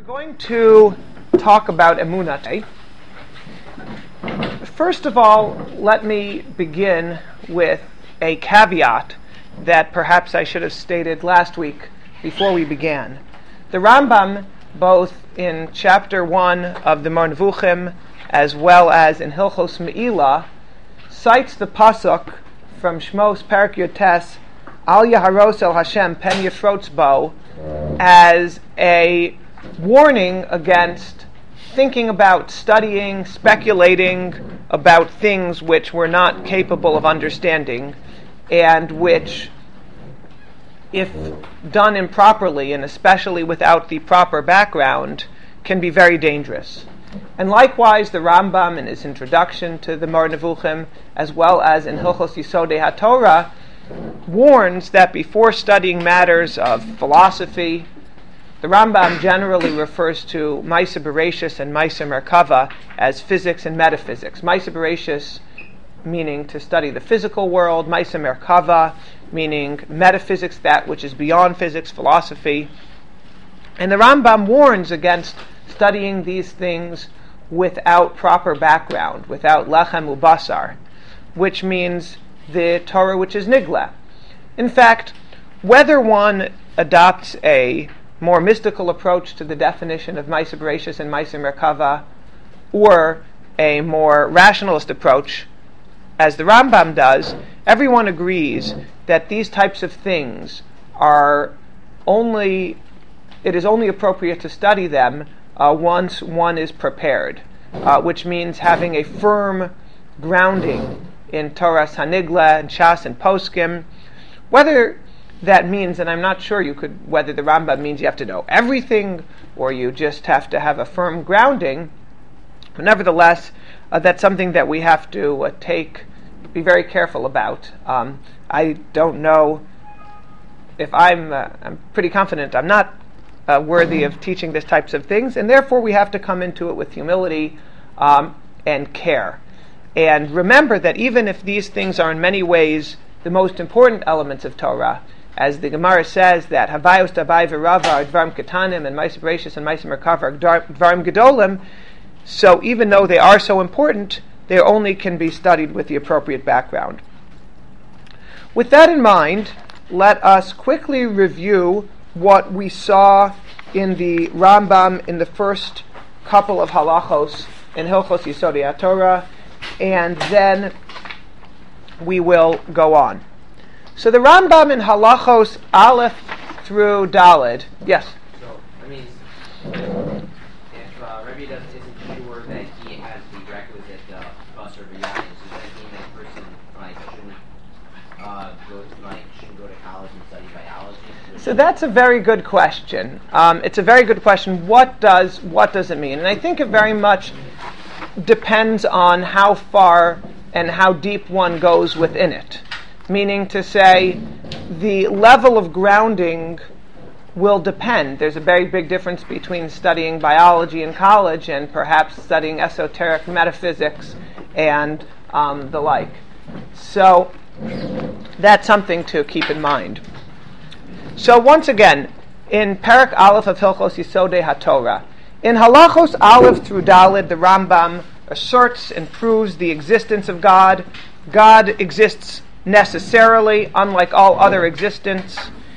Going to talk about Emunah today. First of all, let me begin with a caveat that perhaps I should have stated last week before we began. The Rambam, both in chapter 1 of the Moreh Nevuchim as well as in Hilchos Me'ilah, cites the pasuk from Shmos Perek Yotes, Al Yaharos El Hashem Pen Yifrotz Bo, as a warning against thinking about, studying, speculating about things which we're not capable of understanding, and which, if done improperly, and especially without the proper background, can be very dangerous. And likewise, the Rambam, in his introduction to the Moreh Nevuchim, as well as in Hilchos Yisodei HaTorah, warns that before studying matters of philosophy, the Rambam generally refers to Maaseh Bereishis and Maaseh Merkava as physics and metaphysics. Maaseh Bereishis meaning to study the physical world, Maaseh Merkava meaning metaphysics, that which is beyond physics, philosophy. And the Rambam warns against studying these things without proper background, without lechem ubasar, which means the Torah which is nigla. In fact, whether one adopts a more mystical approach to the definition of Maaseh Bereishis and Maaseh Merkava, or a more rationalist approach, as the Rambam does, everyone agrees that these types of things it is only appropriate to study them once one is prepared, which means having a firm grounding in Torah Hanigla and Shas and Poskim. Whether that means, and I'm not sure whether the Rambam means you have to know everything or you just have to have a firm grounding, but nevertheless, that's something that we have to be very careful about. I don't know if I'm pretty confident I'm not worthy of teaching these types of things, and therefore we have to come into it with humility and care. And remember that even if these things are in many ways the most important elements of Torah, as the Gemara says that Havayos Davai v'Rava are Dvarim Ketanim and Maaseh Bereishis and Maaseh Merkava are Dvarim Gedolim, so even though they are so important, they only can be studied with the appropriate background. With that in mind, let us quickly review what we saw in the Rambam in the first couple of halachos in Hilchos Yisodei HaTorah, and then we will go on. So the Rambam in halachos Aleph through Daled. Yes? So, if Rebbe isn't sure that he has the requisite bus or v'yanis, does that mean that person shouldn't go to college and study biology? So that's a very good question. It's a very good question. What does it mean? And I think it very much depends on how far and how deep one goes within it. Meaning to say, the level of grounding will depend. There's a very big difference between studying biology in college and perhaps studying esoteric metaphysics and the like. So that's something to keep in mind. So once again, in Perek Aleph of Hilchos Yisodei HaTorah, in halachos Aleph through Daled, the Rambam asserts and proves the existence of God. God exists necessarily, unlike all other existence.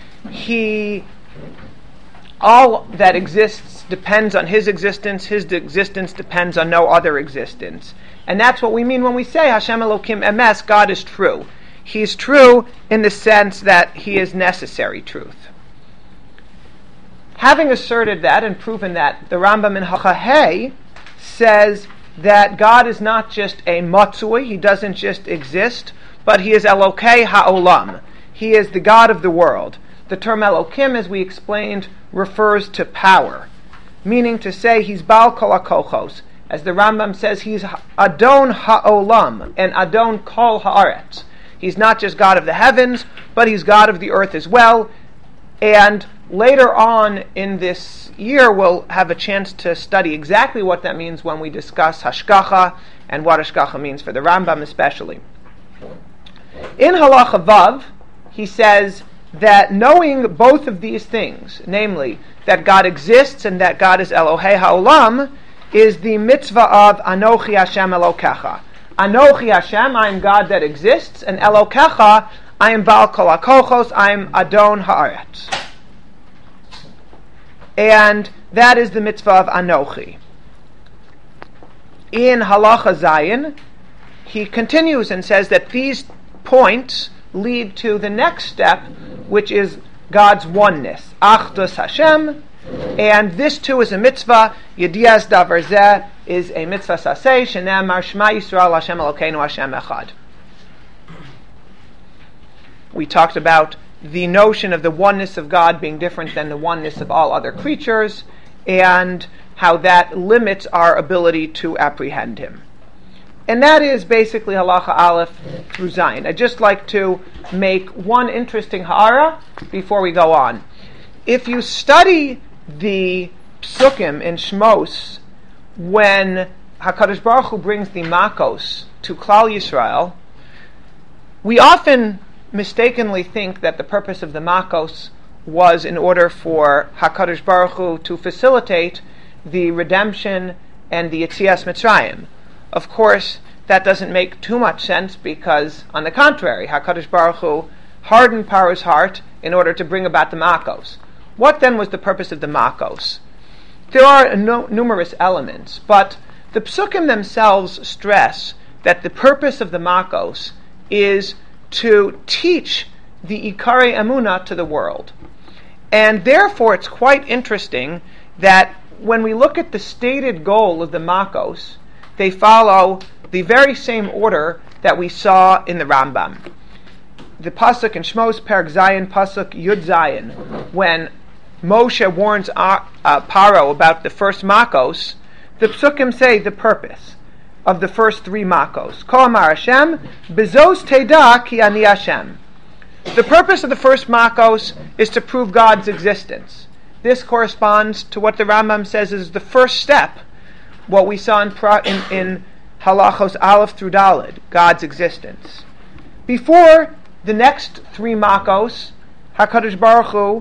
All that exists depends on His existence. His existence depends on no other existence. And that's what we mean when we say Hashem Elokim Emes, God is true. He's true in the sense that He is necessary truth. Having asserted that and proven that, the Rambam in Hachahei says that God is not just a matzui, He doesn't just exist, but He is Elokei Ha'olam. He is the God of the world. The term Elokim, as we explained, refers to power, meaning to say He's Baal Kol HaKochos. As the Rambam says, He's Adon Ha'olam and Adon Kol Ha'aretz. He's not just God of the heavens, but He's God of the earth as well. And later on in this year, we'll have a chance to study exactly what that means when we discuss Hashgacha and what Hashgacha means for the Rambam especially. In Halacha Vav, he says that knowing both of these things, namely that God exists and that God is Elohei Ha'olam, is the mitzvah of Anochi Hashem Elokecha. Anochi Hashem, I am God that exists, and Elokecha, I am Baal Kol HaKochos, I am Adon Haaretz. And that is the mitzvah of Anochi. In Halacha Zayin, he continues and says that these points lead to the next step, which is God's oneness, Achdus Hashem, and this too is a mitzvah. Yedias Davar Zeh is a mitzvah saseh, shene'amar Shema Yisrael Hashem Elokeinu Hashem Echad. We talked about the notion of the oneness of God being different than the oneness of all other creatures, and how that limits our ability to apprehend Him. And that is basically Halacha Aleph through Zayin. I'd just like to make one interesting ha'ara before we go on. If you study the Psukim in Shmos, when HaKadosh Baruch Hu brings the Makos to Klal Yisrael, we often mistakenly think that the purpose of the Makos was in order for HaKadosh Baruch Hu to facilitate the redemption and the Yetzias Mitzrayim. Of course, that doesn't make too much sense because, on the contrary, HaKadosh Baruch Hu hardened Paro's heart in order to bring about the Makos. What then was the purpose of the Makos? There are numerous elements, but the Psukim themselves stress that the purpose of the Makos is to teach the Ikarei Emunah to the world. And therefore it's quite interesting that when we look at the stated goal of the Makos, they follow the very same order that we saw in the Rambam. The pasuk in Shmos, Perek Zayin, pasuk Yud Zayin, when Moshe warns Paro about the first Makos, the Psukim say the purpose of the first three Makos. Ko Amar Hashem, Bezos Teda Ki Ani Hashem. The purpose of the first Makos is to prove God's existence. This corresponds to what the Rambam says is the first step, what we saw in Halachos Aleph through Daled, God's existence. Before the next three Makos, HaKadosh Baruch Hu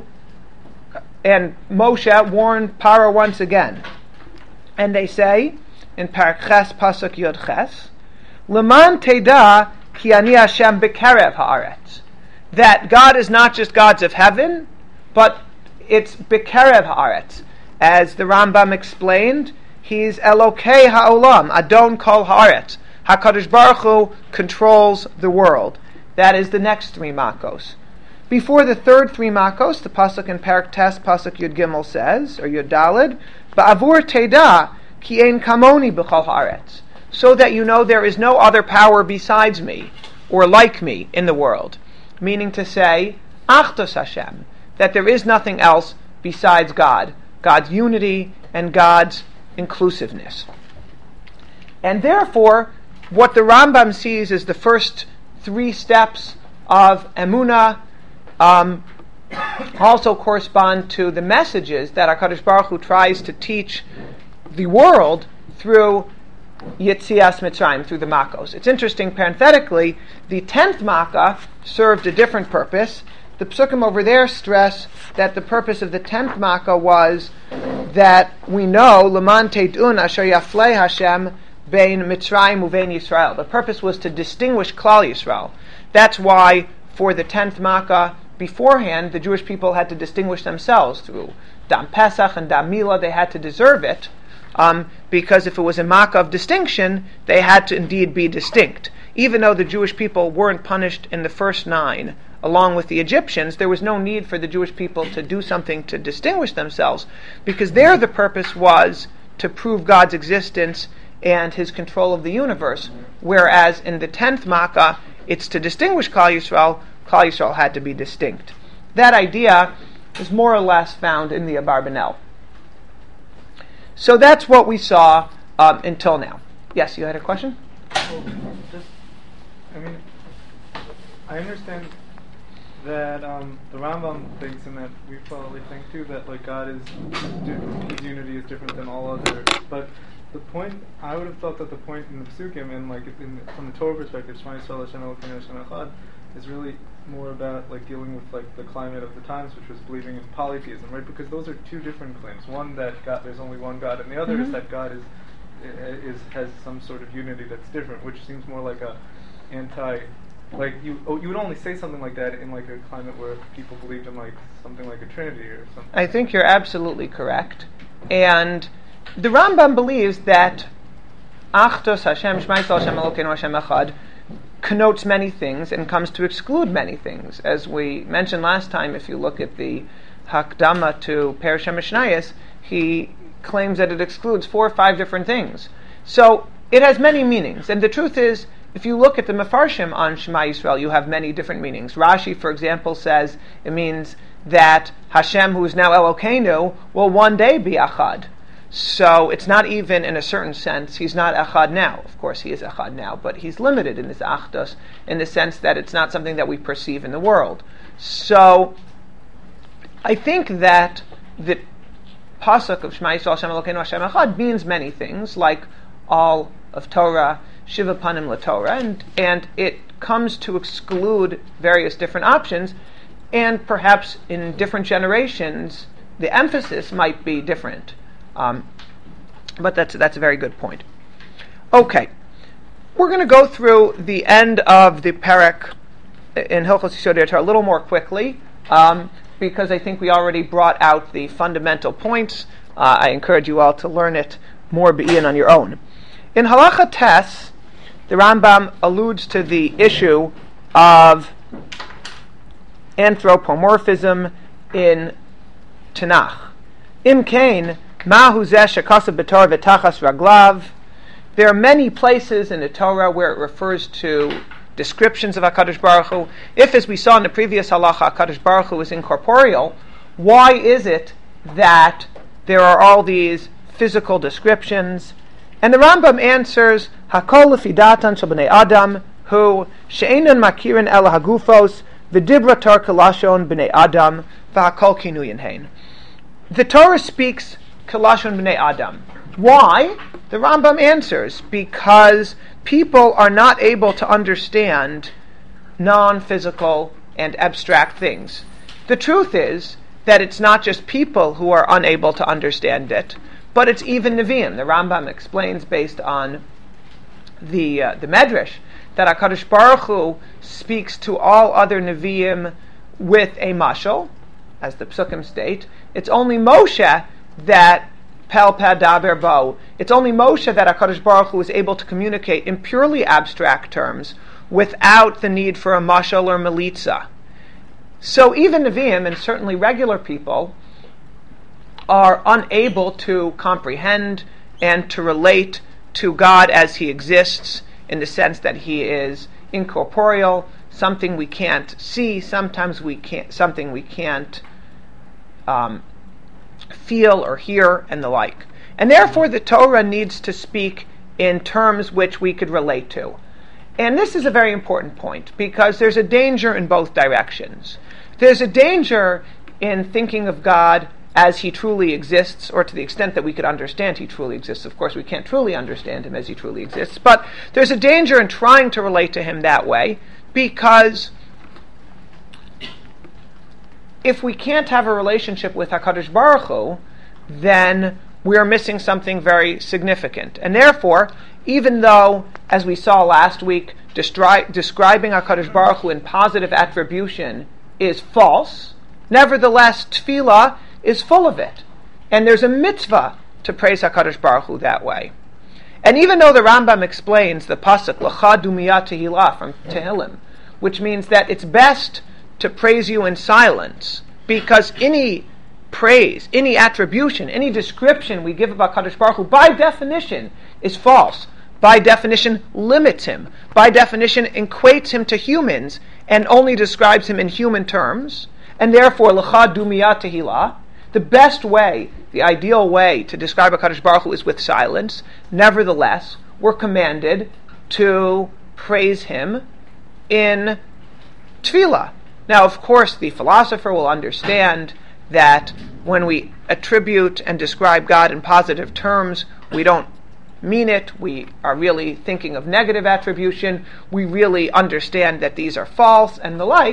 and Moshe warn Paro once again. And they say, in Perek Ches Pasuk Yod Ches, Leman Teda Ki Ani Hashem B'Kerev Haaretz, that God is not just gods of heaven, but it's B'Kerev Haaretz. As the Rambam explained, He's Elokei Ha'olam, Adon Kol Haaretz. HaKadosh Baruch Hu controls the world. That is the next three Makos. Before the third three Makos, the pasuk in Perek Tes, pasuk Yud Gimel says, or Yud Daled, Ba'avur Teda Ki Ein Kamoni B'Chol Haaretz, so that you know there is no other power besides me, or like me, in the world. Meaning to say, Achdus Hashem, that there is nothing else besides God, God's unity and God's inclusiveness. And therefore, what the Rambam sees as the first three steps of Emunah also correspond to the messages that HaKadosh Baruch Hu tries to teach the world through Yetzias Mitzrayim, through the Makos. It's interesting, parenthetically, the 10th Makkah served a different purpose. The Psukim over there stress that the purpose of the 10th Makkah was that we know, Leman Teidun Asher Yaflei Hashem Bein Mitzrayim Uvein Yisrael. The purpose was to distinguish Klal Yisrael. That's why, for the 10th Makkah, beforehand, the Jewish people had to distinguish themselves through Dam Pesach and Dam Milah. They had to deserve it, because if it was a Makkah of distinction, they had to indeed be distinct. Even though the Jewish people weren't punished in the first 9, along with the Egyptians, there was no need for the Jewish people to do something to distinguish themselves, because there the purpose was to prove God's existence and His control of the universe, whereas in the 10th Makkah, it's to distinguish Klal Yisrael. Klal Yisrael had to be distinct. That idea is more or less found in the Abarbanel. So that's what we saw until now. Yes, you had a question? I understand that the Rambam thinks, and that we probably think too, that like God is, His unity is different than all others. But the point, I would have thought that the point in the Psukim, and like from the Torah perspective, Shema Yisrael Hashem Elokeinu Hashem Echad, is really more about like dealing with like the climate of the times, which was believing in polytheism, right? Because those are two different claims. One that there's only one God, and the other is that God has some sort of unity that's different, which seems more like a like you would only say something like that in like a climate where people believed in like something like a Trinity or something. I think you're absolutely correct, and the Rambam believes that Achdus Hashem Shema Yisrael Hashem Elokeinu Hashem Echad connotes many things and comes to exclude many things. As we mentioned last time, if you look at the Hakdama to Perush HaMishnayos, he claims that it excludes 4 or 5 different things. So it has many meanings, and the truth is, if you look at the Mefarshim on Shema Yisrael, you have many different meanings. Rashi, for example, says it means that Hashem, who is now Elokeinu, will one day be Echad. So it's not even, in a certain sense, he's not Echad now. Of course, he is Echad now, but he's limited in his Achdus in the sense that it's not something that we perceive in the world. So I think that the pasuk of Shema Yisrael Hashem Elokeinu Hashem Echad means many things, like all of Torah, Shiva Panim LaTorah, and it comes to exclude various different options, and perhaps in different generations the emphasis might be different. But that's a very good point. Okay, we're going to go through the end of the parak in Hilchos Yesodei Torah a little more quickly, because I think we already brought out the fundamental points. I encourage you all to learn it more be'in on your own. In Halacha Tes, the Rambam alludes to the issue of anthropomorphism in Tanakh. Im kain mahu zeh shekasav b'Torah v'tachas raglav. There are many places in the Torah where it refers to descriptions of HaKadosh Baruch Hu. If, as we saw in the previous halacha, HaKadosh Baruch Hu is incorporeal, why is it that there are all these physical descriptions? And the Rambam answers, Hakol lefi datan shel bnei Adam, hu she'enan makirin el hagufos, v'dibra tar kalashon bnei Adam, v'hakol kinuyin hein. The Torah speaks kalashon bnei Adam. Why? The Rambam answers, because people are not able to understand non-physical and abstract things. The truth is that it's not just people who are unable to understand it, but it's even Nevi'im. The Rambam explains, based on the Medrash, that HaKadosh Baruch Hu speaks to all other Nevi'im with a mashal, as the Psukim state. It's only Moshe that Pel Peh Daber Bo. It's only Moshe that HaKadosh Baruch Hu is able to communicate in purely abstract terms without the need for a mashal or melitza. So even Nevi'im, and certainly regular people, are unable to comprehend and to relate to God as He exists, in the sense that He is incorporeal, something we can't see, something we can't feel or hear, and the like. And therefore the Torah needs to speak in terms which we could relate to. And this is a very important point, because there's a danger in both directions. There's a danger in thinking of God as He truly exists, or to the extent that we could understand He truly exists. Of course, we can't truly understand Him as He truly exists, but there's a danger in trying to relate to Him that way, because if we can't have a relationship with HaKadosh Baruch Hu, then we are missing something very significant. And therefore, even though, as we saw last week, describing HaKadosh Baruch Hu in positive attribution is false, nevertheless, tefillah is full of it. And there's a mitzvah to praise HaKadosh Baruch Hu that way. And even though the Rambam explains the pasuk, L'cha dumiyat tehillah, from Tehillim, which means that it's best to praise you in silence, because any praise, any attribution, any description we give about HaKadosh Baruch Hu, by definition, is false. By definition, limits Him. By definition, equates Him to humans, and only describes Him in human terms. And therefore, L'cha dumiyat tehillah, the best way, the ideal way to describe HaKadosh Baruch Hu is with silence. Nevertheless, we're commanded to praise Him in tefillah. Now, of course, the philosopher will understand that when we attribute and describe God in positive terms, we don't mean it. We are really thinking of negative attribution. We really understand that these are false and the like.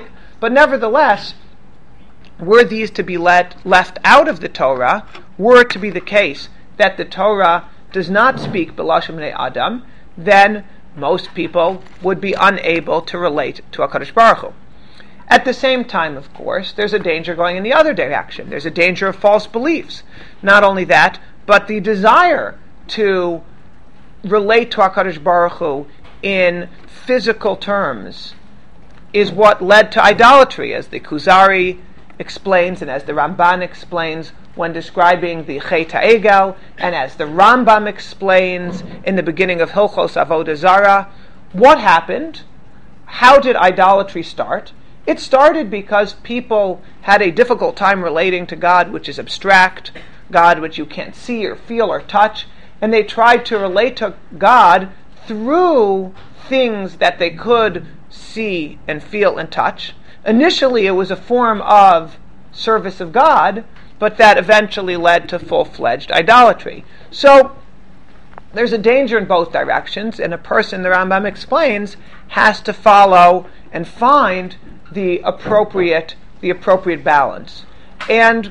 But nevertheless, were these to be left out of the Torah, were it to be the case that the Torah does not speak B'lashon Bnei Adam, then most people would be unable to relate to HaKadosh Baruch Hu. At the same time, of course, there's a danger going in the other direction. There's a danger of false beliefs. Not only that, but the desire to relate to HaKadosh Baruch Hu in physical terms is what led to idolatry, as the Kuzari explains and as the Ramban explains when describing the Chet HaEgel, and as the Rambam explains in the beginning of Hilchos Avodah Zarah. What happened? How did idolatry start? It started because people had a difficult time relating to God, which is abstract, God which you can't see or feel or touch, and they tried to relate to God through things that they could see and feel and touch. Initially, it was a form of service of God, but that eventually led to full-fledged idolatry. So, there's a danger in both directions, and a person, the Rambam explains, has to follow and find the appropriate balance. And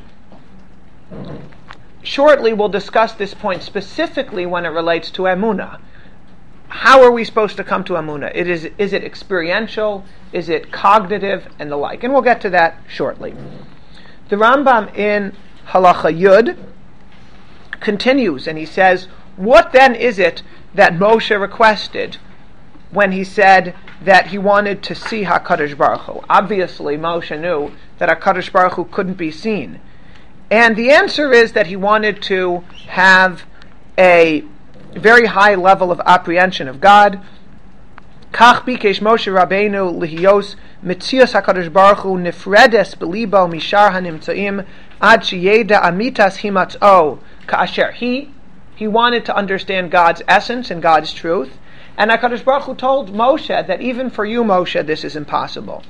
shortly we'll discuss this point specifically when it relates to Emunah. How are we supposed to come to Emunah? Is it experiential? Is it cognitive? And the like. And we'll get to that shortly. The Rambam in Halacha Yud continues, and he says, what then is it that Moshe requested when he said that he wanted to see HaKadosh Baruch Hu? Obviously, Moshe knew that HaKadosh Baruch Hu couldn't be seen. And the answer is that he wanted to have a very high level of apprehension of God. Kach bikesh Moshe Rabbeinu lihiyos mitzias HaKadosh Baruch Hu nifredes belibo mishar hanimtzaim ad sheyeda amitas himatz'o ka'asher. He wanted to understand God's essence and God's truth. And HaKadosh Baruch Hu told Moshe that even for you, Moshe, this is impossible.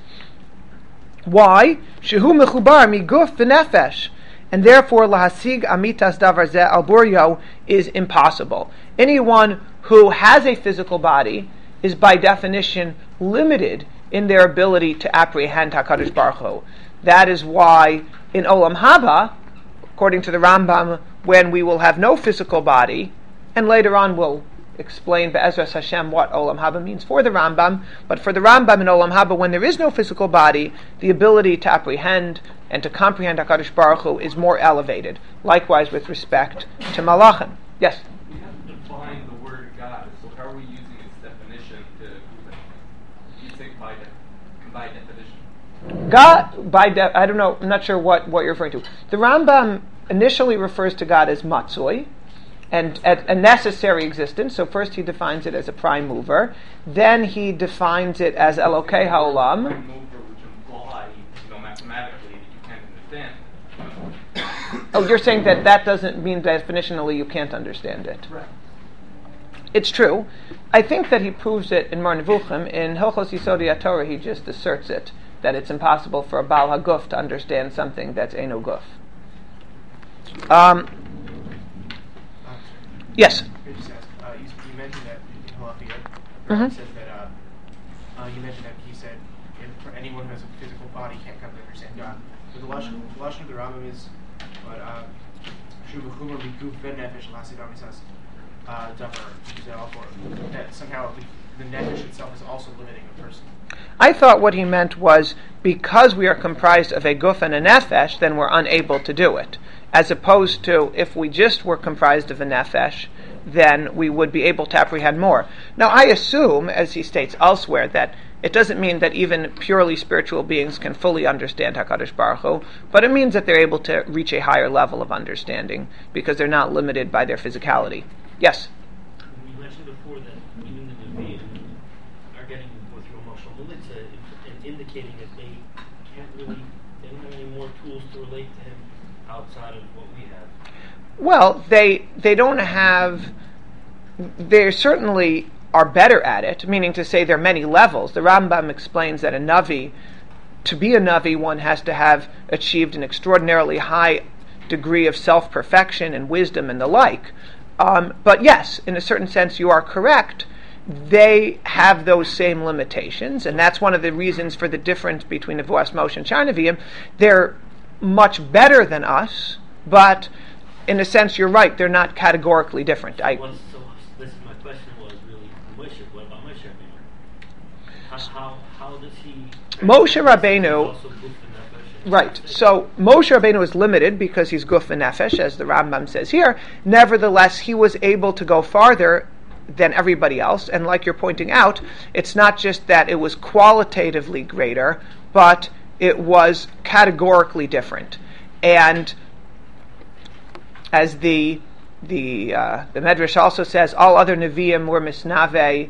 Why? Shehu mechubar miguf v'nefesh. And therefore, lahasig amitas davar zeh al buryo is impossible. Anyone who has a physical body is by definition limited in their ability to apprehend HaKadosh Baruch Hu. That is why in Olam Haba, according to the Rambam, when we will have no physical body, and later on we'll explain Be'ezras Hashem what Olam Haba means for the Rambam, but for the Rambam in Olam Haba, when there is no physical body, the ability to apprehend and to comprehend HaKadosh Baruch Hu is more elevated. Likewise with respect to Malachim. Yes? We have to define the word God, so how are we using its definition to prove it? You say by definition. God, I don't know, I'm not sure what you're referring to. The Rambam initially refers to God as Matzoi, and a necessary existence. So first he defines it as a prime mover, then he defines it as Elokei Ha'olam. Prime mover, which implies, mathematically, that you can't understand. Oh, you're saying that doesn't mean definitionally you can't understand it. Right. It's true. I think that he proves it in Mar Nevuchim. In Hilchos Yisodei HaTorah, he just asserts it, that it's impossible for a Baal HaGuf to understand something that's Eino Guf. Yes? You mentioned that in Halacha Mm-hmm. says that you mentioned that he said if for anyone who has a physical body can't come to understand God. But the lashon of the Rambam is that somehow the nefesh itself is also limiting a person. I thought what he meant was because we are comprised of a guf and a nefesh, then we're unable to do it. As opposed to if we just were comprised of a nefesh, then we would be able to apprehend more. Now I assume, as he states elsewhere, that it doesn't mean that even purely spiritual beings can fully understand HaKadosh Baruch Hu, but it means that they're able to reach a higher level of understanding because they're not limited by their physicality. Yes? You mentioned before that even the Nevi'im are getting more through emotional militza and indicating that they don't have any more tools to relate to him outside of what we have. Well, they don't have. They certainly are better at it, meaning to say there are many levels. The Rambam explains that to be a Navi, one has to have achieved an extraordinarily high degree of self-perfection and wisdom and the like. But yes, in a certain sense, you are correct they have those same limitations, and that's one of the reasons for the difference between Nevuas Moshe and Shar Nevi'im. They're much better than us, but in a sense, you're right, they're not categorically different. So this is my question was really Moshe. What about Moshe Rabbeinu? How does he? Moshe Rabbeinu. Also Guf and Nefesh. Right. So Moshe Rabbeinu is limited because he's Guf and Nefesh, as the Rambam says here. Nevertheless, he was able to go farther than everybody else. And like you're pointing out, it's not just that it was qualitatively greater, but it was categorically different. And as the Medrash also says, all other Nevi'im were Misnave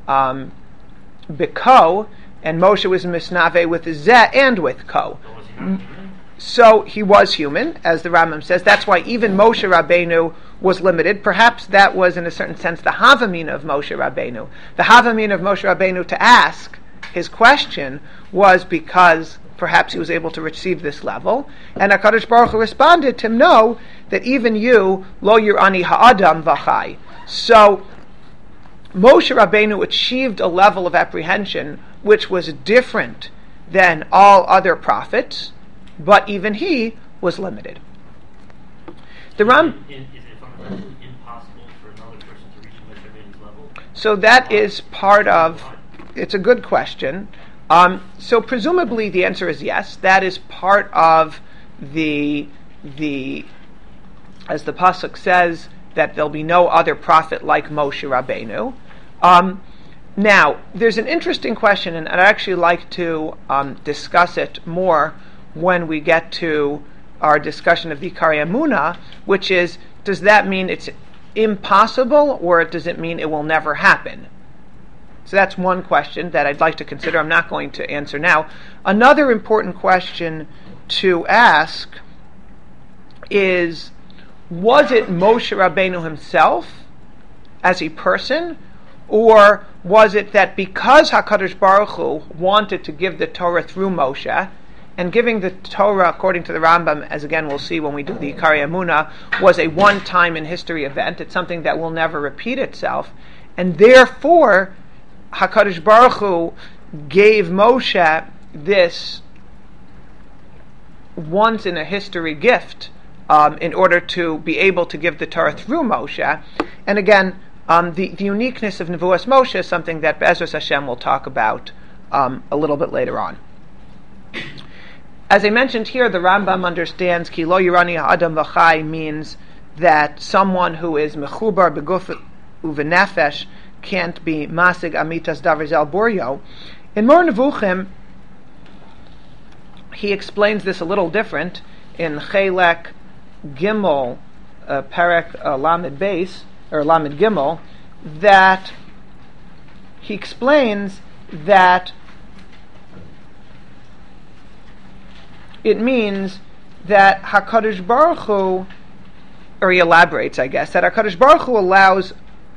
B'ko, and Moshe was Misnave with Zeh and with Ko. So he was human, as the Rambam says. That's why even Moshe Rabbeinu was limited. Perhaps that was, in a certain sense, the Havamina of Moshe Rabbeinu. The Havamina of Moshe Rabbeinu to ask his question was because perhaps he was able to receive this level. And HaKadosh Baruch Hu responded to him, no, that even you, lo yirani ha'adam v'chai. So Moshe Rabbeinu achieved a level of apprehension which was different than all other prophets, but even he was limited. Is it fundamentally impossible for another person to reach Moshe Rabbeinu's level? So that is part of. It's a good question. So presumably the answer is yes. That is part of the as the pasuk says, that there'll be no other prophet like Moshe Rabbeinu. Now, there's an interesting question, and I'd actually like to discuss it more when we get to our discussion of Vikari Emunah, which is, does that mean it's impossible, or does it mean it will never happen? So that's one question that I'd like to consider. I'm not going to answer now. Another important question to ask is, was it Moshe Rabbeinu himself as a person, or was it that because HaKadosh Baruch Hu wanted to give the Torah through Moshe, and giving the Torah, according to the Rambam, as again we'll see when we do the Ikari Emunah, was a one-time in history event. It's something that will never repeat itself, and therefore HaKadosh Baruch Hu gave Moshe this once-in-a-history gift in order to be able to give the Torah through Moshe. And again, the uniqueness of Nevuas Moshe is something that Be'ezras Hashem will talk about a little bit later on. As I mentioned here, the Rambam understands Ki lo yirani ha'adam v'chai means that someone who is mechubar beguf uvenefesh can't be masig amitas davar zel boryo. In Mor Nevuchim, he explains this a little different in Chelek Gimel, Perek Lamed Beis, or Lamed Gimel, that he explains that it means that HaKadosh Baruch Hu, or he elaborates, I guess, that HaKadosh Baruch Hu allows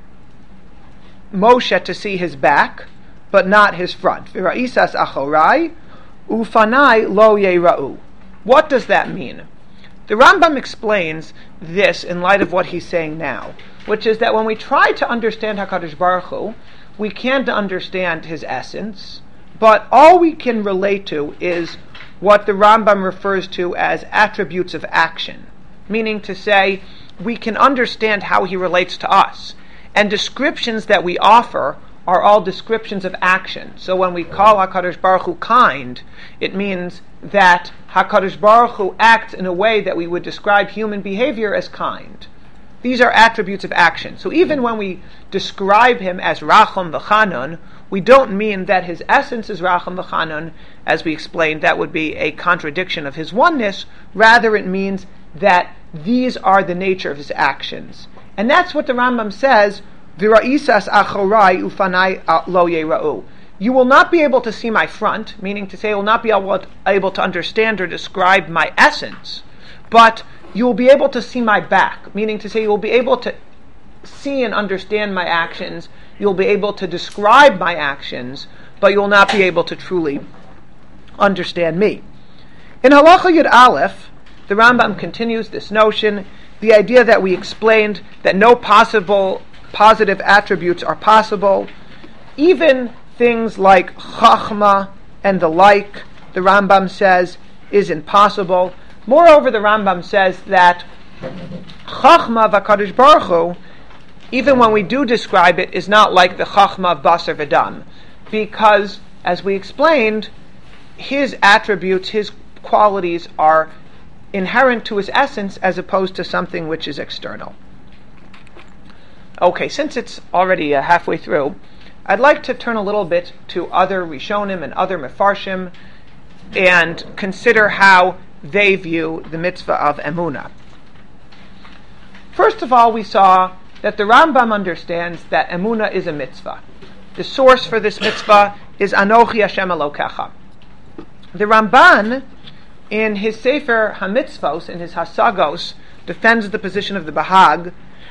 Moshe to see his back, but not his front. V'ra'isas achorai, ufanai lo yeira'u. What does that mean? The Rambam explains this in light of what he's saying now, which is that when we try to understand HaKadosh Baruch Hu, we can't understand his essence, but all we can relate to is what the Rambam refers to as attributes of action, meaning to say we can understand how he relates to us. And descriptions that we offer are all descriptions of action. So when we call HaKadosh Baruch Hu kind, it means that HaKadosh Baruch Hu acts in a way that we would describe human behavior as kind. These are attributes of action. So even when we describe him as Racham v'Chanun, we don't mean that his essence is Racham v'Chanun. As we explained, that would be a contradiction of his oneness. Rather, it means that these are the nature of his actions. And that's what the Rambam says, V'ra'isas achorai ufanai lo yera'u. You will not be able to see my front, meaning to say you will not be able to understand or describe my essence, but you will be able to see my back, meaning to say you will be able to see and understand my actions, you will be able to describe my actions, but you will not be able to truly understand me. In Halacha Yud Aleph, the Rambam continues this notion, the idea that we explained that no possible positive attributes are possible, Even things like Chachma and the like, the Rambam says, is impossible. Moreover, the Rambam says that Chachma v'Kadosh Baruch Hu, even when we do describe it, is not like the Chachma of Basar V'Dam, because, as we explained, his attributes, his qualities are inherent to his essence as opposed to something which is external. Okay, since it's already halfway through, I'd like to turn a little bit to other Rishonim and other Mefarshim and consider how they view the mitzvah of Emunah. First of all, we saw that the Rambam understands that Emunah is a mitzvah. The source for this mitzvah is Anochi Hashem Elokecha. The Ramban, in his Sefer HaMitzvos, in his Hasagos, defends the position of the Bahag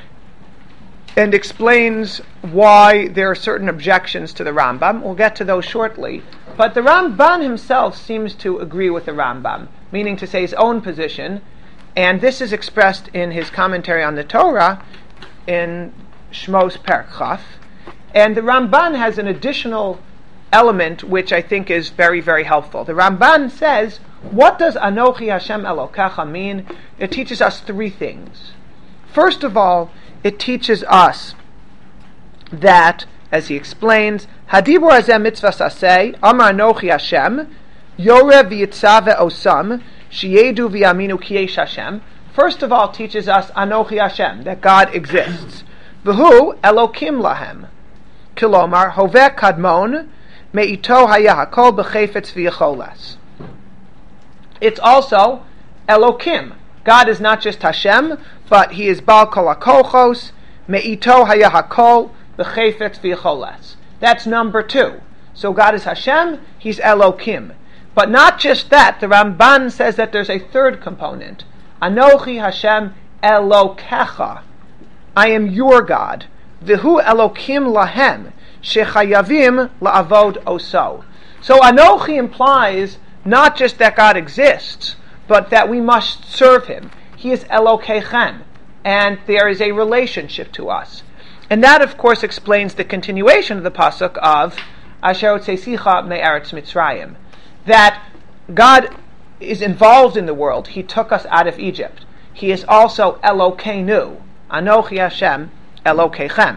and explains why there are certain objections to the Rambam. We'll get to those shortly. But the Ramban himself seems to agree with the Rambam, meaning to say his own position, and this is expressed in his commentary on the Torah in Shmos Perek Chaf. And the Ramban has an additional element which I think is very, very helpful. The Ramban says, what does Anochi Hashem Elokecha mean? It teaches us three things. First of all, it teaches us that, as he explains, Hadibur hazeh mitzvah saseh, Amar Anochi Hashem, Yorev v'yitzah ve'osam, Sheyedu v'yaminu ki yesh Hashem. First of all, teaches us Anochi Hashem, that God exists. V'hu Elokim lahem. Kilomar, Hoveh kadmon, me'ito haya hakol b'chefetz v'yicholes. It's also Elokim. God is not just Hashem, but He is Baal Kol HaKolchos, Me'ito Haya HaKol, B'chefetz V'yicholes. That's number 2. So God is Hashem, He's Elokim. But not just that, the Ramban says that there's a third component. Anochi Hashem Elokecha. I am your God. V'hu Elokim lahem, shechayavim la'avod oso. So Anochi implies not just that God exists, but that we must serve Him. He is Elokechem, and there is a relationship to us. And that, of course, explains the continuation of the pasuk of Asher Hotzesicha me'eretz Mitzrayim, that God is involved in the world. He took us out of Egypt. He is also Elokeinu, Anochi Hashem Elokechem.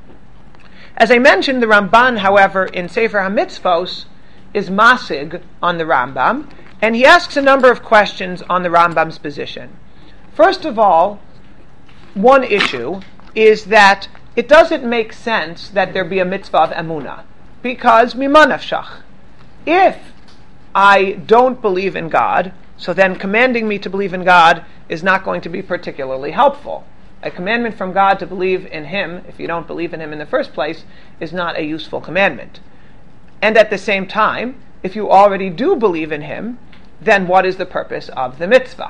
As I mentioned, the Ramban, however, in Sefer HaMitzvos, is masig on the Rambam, and he asks a number of questions on the Rambam's position. First of all, one issue is that it doesn't make sense that there be a mitzvah of emunah, because mima nafshach. If I don't believe in God, so then commanding me to believe in God is not going to be particularly helpful. A commandment from God to believe in Him, if you don't believe in Him in the first place, is not a useful commandment. And at the same time, if you already do believe in Him, then what is the purpose of the mitzvah?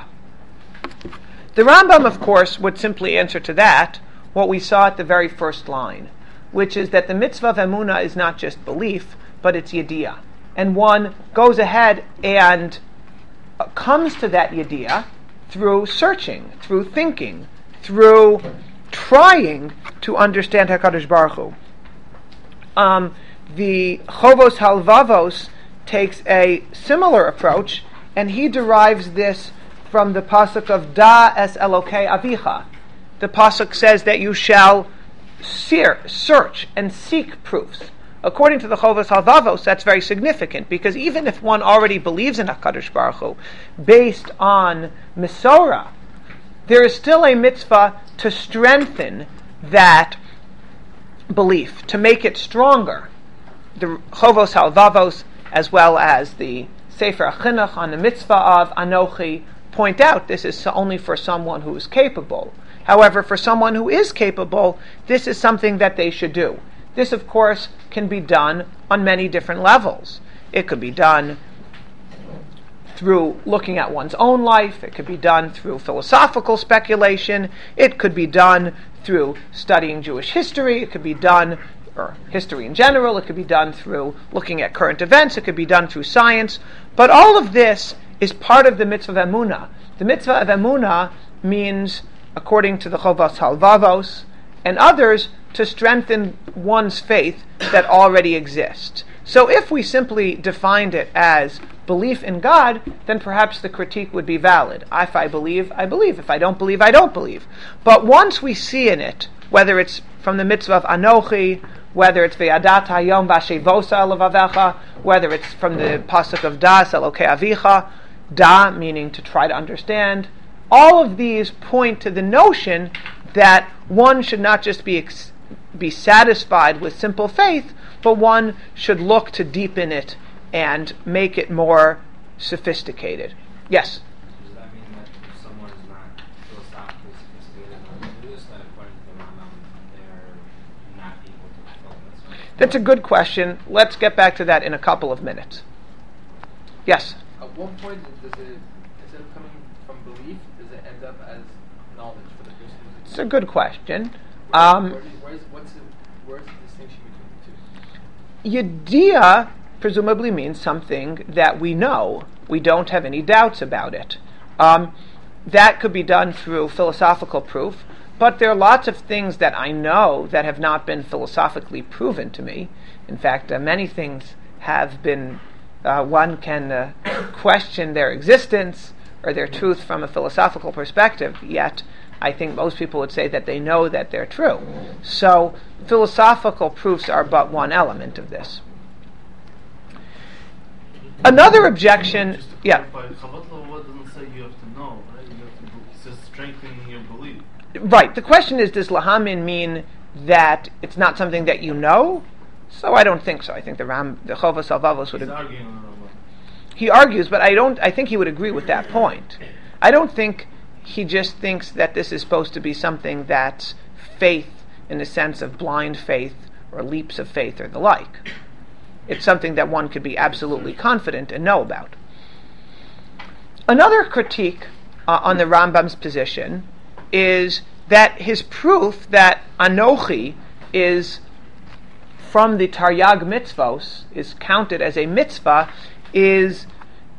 The Rambam, of course, would simply answer to that what we saw at the very first line, which is that the mitzvah of emunah is not just belief, but it's yediyah. And one goes ahead and comes to that yediyah through searching, through thinking, through trying to understand HaKadosh Baruch Hu. The Chovos Halvavos takes a similar approach, and he derives this from the pasuk of Da es Elokei Avicha. The pasuk says that you shall search and seek proofs. According to the Chovos Halvavos, that's very significant, because even if one already believes in HaKadosh Baruch Hu, based on Mesorah, there is still a mitzvah to strengthen that belief, to make it stronger. The Chovos Halvavos, as well as the Sefer HaChinuch on the mitzvah of Anochi, point out this is only for someone who is capable. However, for someone who is capable, this is something that they should do. This, of course, can be done on many different levels. It could be done through looking at one's own life. It could be done through philosophical speculation. It could be done through studying Jewish history. It could be done, or history in general. It could be done through looking at current events. It could be done through science. But all of this is part of the mitzvah of emunah. The mitzvah of emunah means, according to the Chovos Halvavos and others to strengthen one's faith that already exists. So if we simply defined it as belief in God, then perhaps the critique would be valid. If I believe, I believe. If I don't believe, I don't believe. But once we see in it, whether it's from the mitzvah of Anochi, whether it's Ve'adat hayom v'ashevosa levavecha, whether it's from the pasuk of Das Elokei Avicha, Da meaning to try to understand, all of these point to the notion that one should not just be satisfied with simple faith, but one should look to deepen it and make it more sophisticated. Yes? Does that mean that if someone is not philosophically sophisticated enough to do this, that according to the Rambam, they're not able to fulfill this? That's a good question. Let's get back to that in a couple of minutes. Yes? At what point does it, instead of coming from belief, does it end up as knowledge for the person? It's a good question. Where's the distinction between the two? Yediyah presumably means something that we know. We don't have any doubts about it. That could be done through philosophical proof, but there are lots of things that I know that have not been philosophically proven to me. In fact, many things have been, one can question their existence or their truth from a philosophical perspective, yet I think most people would say that they know that they're true. So philosophical proofs are but one element of this. Another objection, Just to yeah. clarify, Chabad Law doesn't say you have to know, right? You have to. It says strengthening your belief. Right. The question is, does lahamin mean that it's not something that you know? So I don't think so. I think the Chovos Halevavos would He's agree. arguing on Rambam. He argues, but I think he would agree with that point. I don't think he just thinks that this is supposed to be something that's faith in the sense of blind faith or leaps of faith or the like. It's something that one could be absolutely confident and know about. Another critique on the Rambam's position is that his proof that Anochi is from the Taryag mitzvos, is counted as a mitzvah, is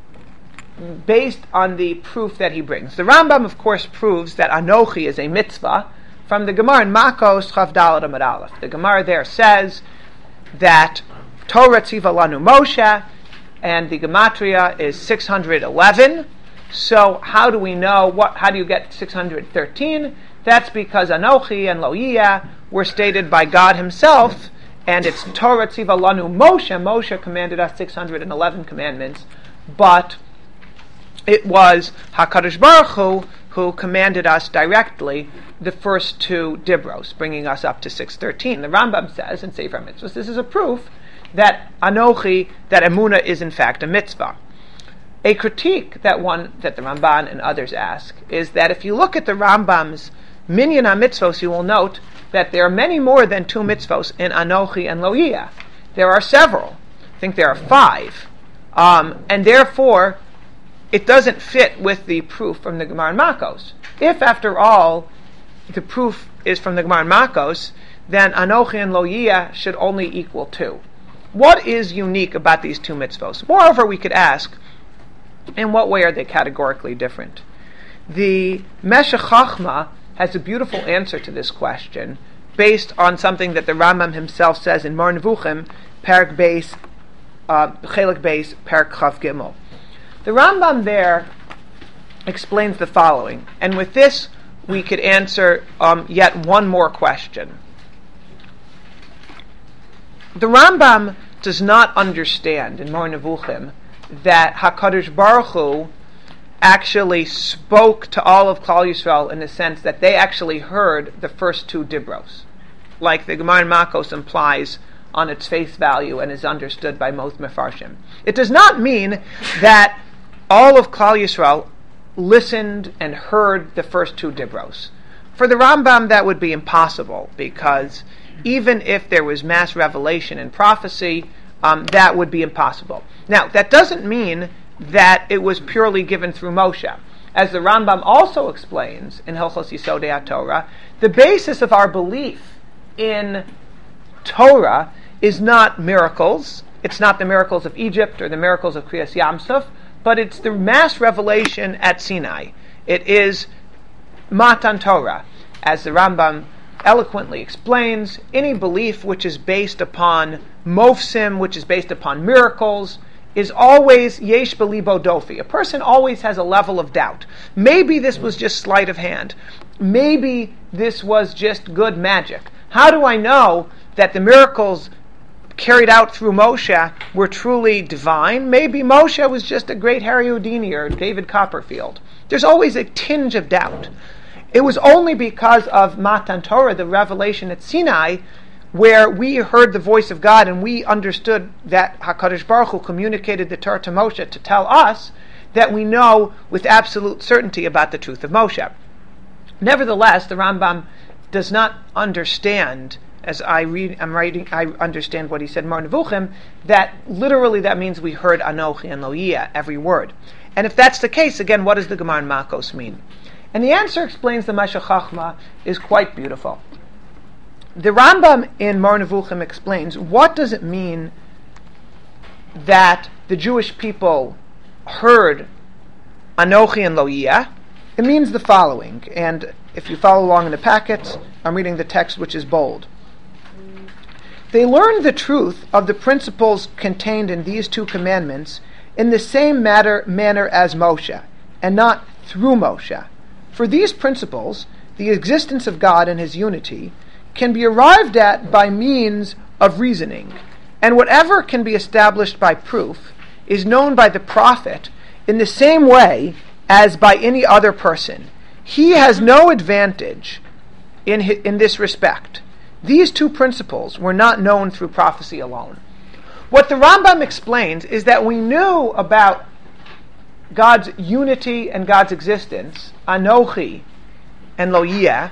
based on the proof that he brings. The Rambam, of course, proves that Anochi is a mitzvah from the Gemara in Makos Chav Daled Amud Aleph. The Gemara there says that Torah tziva lanu Moshe, and the gematria is 611. So how do we know, how do you get 613? That's because Anochi and Lo Yiyeh were stated by God himself, and it's Torah tziva lanu Moshe. Moshe commanded us 611 commandments, but it was HaKadosh Baruch Hu who commanded us directly the first two dibros, bringing us up to 613. The Rambam says in Sefer Mitzvahs, this is a proof that Anochi, that Emunah is in fact a mitzvah. A critique that the Ramban and others ask is that if you look at the Rambam's Minyan HaMitzvos, you will note that there are many more than two mitzvos in Anochi and Lo Yiyeh. There are several. I think there are 5. And therefore, it doesn't fit with the proof from the Gemara in Makos. If, after all, the proof is from the Gemara in Makos, then Anochi and Lo Yiyeh should only equal 2. What is unique about these two mitzvos? Moreover, we could ask, in what way are they categorically different? The Meshech Chochmah has a beautiful answer to this question, based on something that the Rambam himself says in Mar Nevuchim, Perek Beis, Chelik Beis, Perek Chav Gimel. The Rambam there explains the following, and with this we could answer yet one more question. The Rambam does not understand in Mar Nevuchim that HaKadosh Baruch Hu actually spoke to all of Klal Yisrael in the sense that they actually heard the first two dibros, like the Gemara in Makos implies on its face value and is understood by most Mefarshim. It does not mean that all of Klal Yisrael listened and heard the first two dibros. For the Rambam, that would be impossible, because even if there was mass revelation and prophecy, that would be impossible. Now, that doesn't mean that it was purely given through Moshe. As the Rambam also explains in Hilchos Yisodei HaTorah, the basis of our belief in Torah is not miracles. It's not the miracles of Egypt or the miracles of Kriyas Yamsuf, but it's the mass revelation at Sinai. It is Matan Torah, as the Rambam eloquently explains, any belief which is based upon mofsim, which is based upon miracles, is always yesh belibo dofi. A person always has a level of doubt. Maybe this was just sleight of hand. Maybe this was just good magic. How do I know that the miracles carried out through Moshe were truly divine? Maybe Moshe was just a great Harry Houdini or David Copperfield. There's always a tinge of doubt. It was only because of Matan Torah, the revelation at Sinai, where we heard the voice of God and we understood that HaKadosh Baruch Hu communicated the Torah to Moshe to tell us, that we know with absolute certainty about the truth of Moshe. Nevertheless, the Rambam does not understand, as I understand what he said in Mar Nevuchim, that literally that means we heard Anochi and Lo Yeh, every word. And if that's the case, again, what does the Gemara in Makos mean? And the answer, explains the Meshech Chochmah, is quite beautiful. The Rambam in Mar Nevuchim explains, what does it mean that the Jewish people heard Anochi and Lo Yeh? It means the following, and if you follow along in the packets, I'm reading the text which is bold. They learned the truth of the principles contained in these two commandments in the same manner as Moshe, and not through Moshe. For these principles, the existence of God and His unity, can be arrived at by means of reasoning, and whatever can be established by proof is known by the prophet in the same way as by any other person. He has no advantage in this respect. These two principles were not known through prophecy alone. What the Rambam explains is that we knew about God's unity and God's existence, Anochi and Lo Yeh,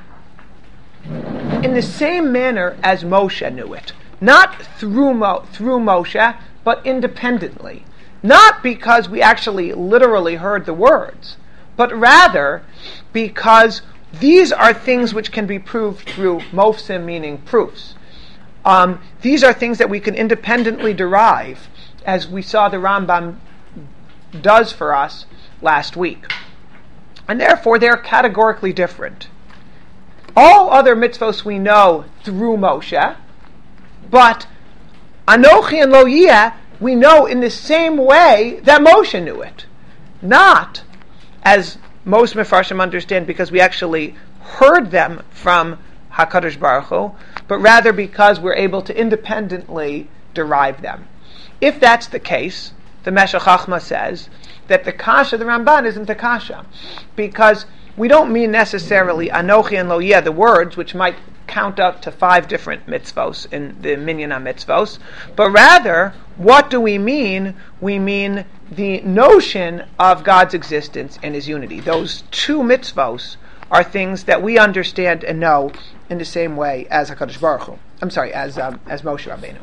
in the same manner as Moshe knew it. Not through Moshe, but independently. Not because we actually literally heard the words, but rather because these are things which can be proved through mofsim, meaning proofs. These are things that we can independently derive, as we saw the Rambam does for us last week. And therefore, they're categorically different. All other mitzvos we know through Moshe, but Anochi and Lo Yeh we know in the same way that Moshe knew it. Not, as most Mefarshim understand, because we actually heard them from HaKadosh Baruch Hu, but rather because we're able to independently derive them. If that's the case, the Meshech Chochmah says that the kasha, the Ramban, isn't the kasha, because we don't mean necessarily Anochi and Lo Yeh, the words, which might count up to 5 different mitzvos in the Minyan HaMitzvos, but rather, what do we mean? We mean the notion of God's existence and His unity. Those 2 mitzvos are things that we understand and know in the same way as HaKadosh Baruch Hu. As Moshe Rabbeinu.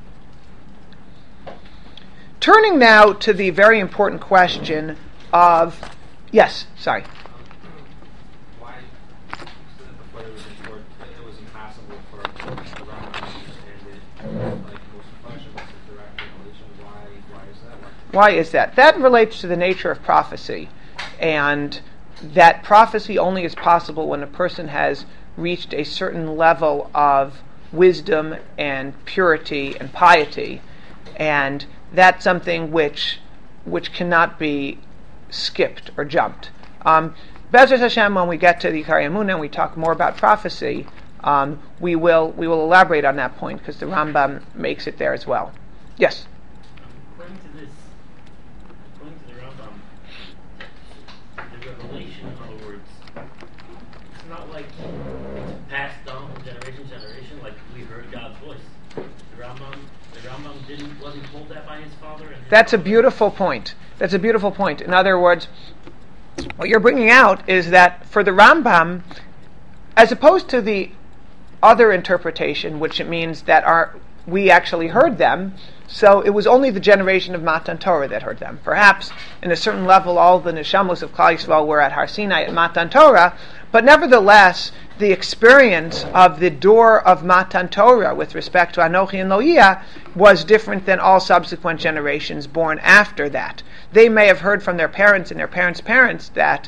Turning now to the very important question of... Yes, sorry. Why, before there was a short, it was impossible for the Rambam to understand it like most questions with direct relation. Why is that? Why is that? That relates to the nature of prophecy, and that prophecy only is possible when a person has reached a certain level of wisdom and purity and piety, and that's something which cannot be skipped or jumped. Be'ezras Hashem, when we get to the Ikar Emunah and we talk more about prophecy, we will elaborate on that point because the Rambam makes it there as well. Yes. According to the Rambam, the revelation, in other words, it's not like it's passed down from generation to generation, like we heard God's voice. The Rambam wasn't told that by his father. That's a beautiful point. That's a beautiful point. In other words, what you're bringing out is that for the Rambam, as opposed to the other interpretation, which it means that we actually heard them, so it was only the generation of Matan Torah that heard them. Perhaps, in a certain level, all the neshamos of Klal Yisrael were at Har Sinai at Matan Torah, but nevertheless, the experience of the door of Matan Torah with respect to Anochi and Lo Yeh was different than all subsequent generations born after that. They may have heard from their parents and their parents' parents that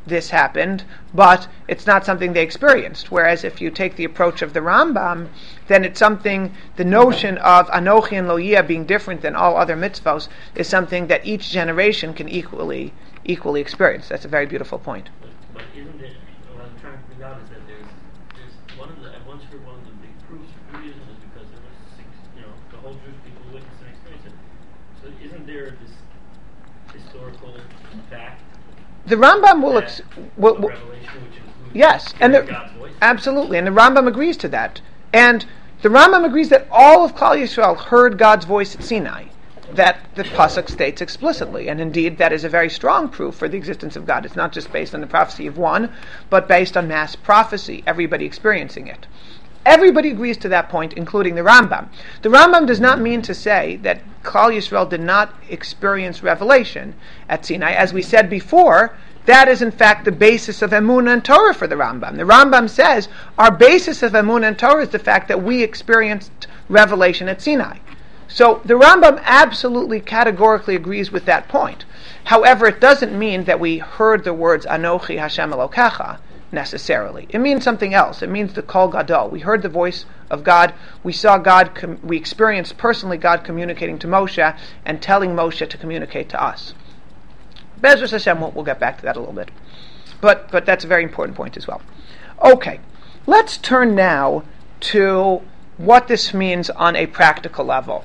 this happened, but it's not something they experienced. Whereas if you take the approach of the Rambam, then it's something, the notion of Anochi and Lo Yeh being different than all other mitzvos is something that each generation can equally experience. That's a very beautiful point. But isn't it, what I'm trying to figure out is that there's one of the, I once heard one of the big proofs of Judaism is because there was the whole Jewish people witnessed and experienced it. So isn't there this historical fact? The Rambam will revelation, which includes yes, and God's voice? Absolutely, and the Rambam agrees to that. And the Rambam agrees that all of Klal Yisrael heard God's voice at Sinai. That the pasuk states explicitly, and indeed that is a very strong proof for the existence of God. It's not just based on the prophecy of one, but based on mass prophecy, everybody experiencing it. Everybody agrees to that point, including the Rambam. The Rambam does not mean to say that Klal Yisrael did not experience revelation at Sinai. As we said before, that is in fact the basis of Emunah and Torah for the Rambam. The Rambam says our basis of Emunah and Torah is the fact that we experienced revelation at Sinai. So the Rambam absolutely categorically agrees with that point. However, it doesn't mean that we heard the words Anochi Hashem Elokecha necessarily. It means something else. It means the Kol Gadol. We heard the voice of God. We saw God. We experienced personally God communicating to Moshe and telling Moshe to communicate to us. Be'ezus Hashem, we'll get back to that a little bit. But that's a very important point as well. Okay, let's turn now to what this means on a practical level.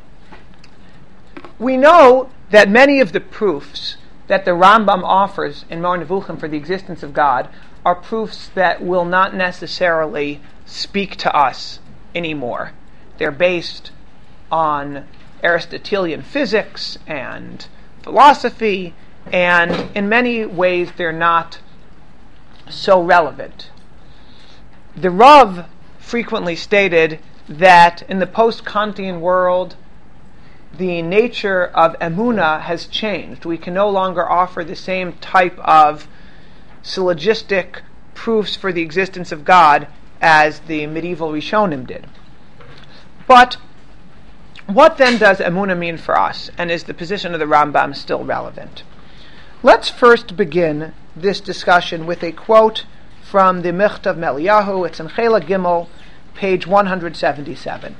We know that many of the proofs that the Rambam offers in Moreh Nevuchim for the existence of God are proofs that will not necessarily speak to us anymore. They're based on Aristotelian physics and philosophy, and in many ways they're not so relevant. The Rav frequently stated that in the post-Kantian world, the nature of Emunah has changed. We can no longer offer the same type of syllogistic proofs for the existence of God as the medieval Rishonim did. But what then does Emunah mean for us, and is the position of the Rambam still relevant? Let's first begin this discussion with a quote from the Michtav Meliyahu. It's in Chela Gimel, page 177.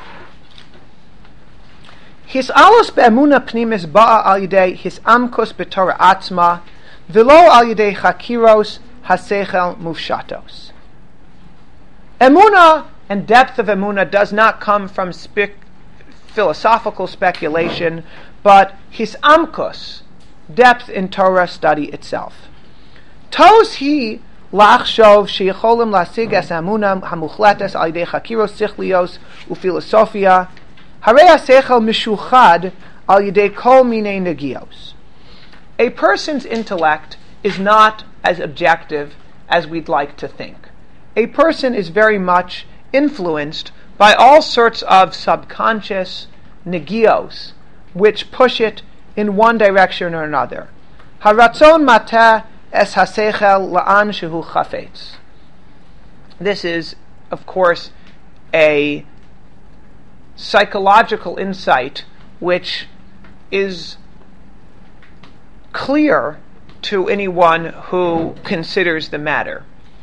His alos be'emunah pnimis ba'a al yidei his amkos b'torah atzma v'lo al yidei chakiros hasechel mufshatos. Emunah and depth of emunah does not come from philosophical speculation, but his amkos, depth in Torah study itself. Tos hi lachshov sheyicholim lasig es emunah hamuchletes al yidei chakiros sichlios ufilosophia harei hasechel mishuchad al yidei kol minei negios. A person's intellect is not as objective as we'd like to think. A person is very much influenced by all sorts of subconscious negios, which push it in one direction or another. Haratzon mateh es hasechel la'an shehu chafetz. This is, of course, a psychological insight which is clear to anyone who considers the matter.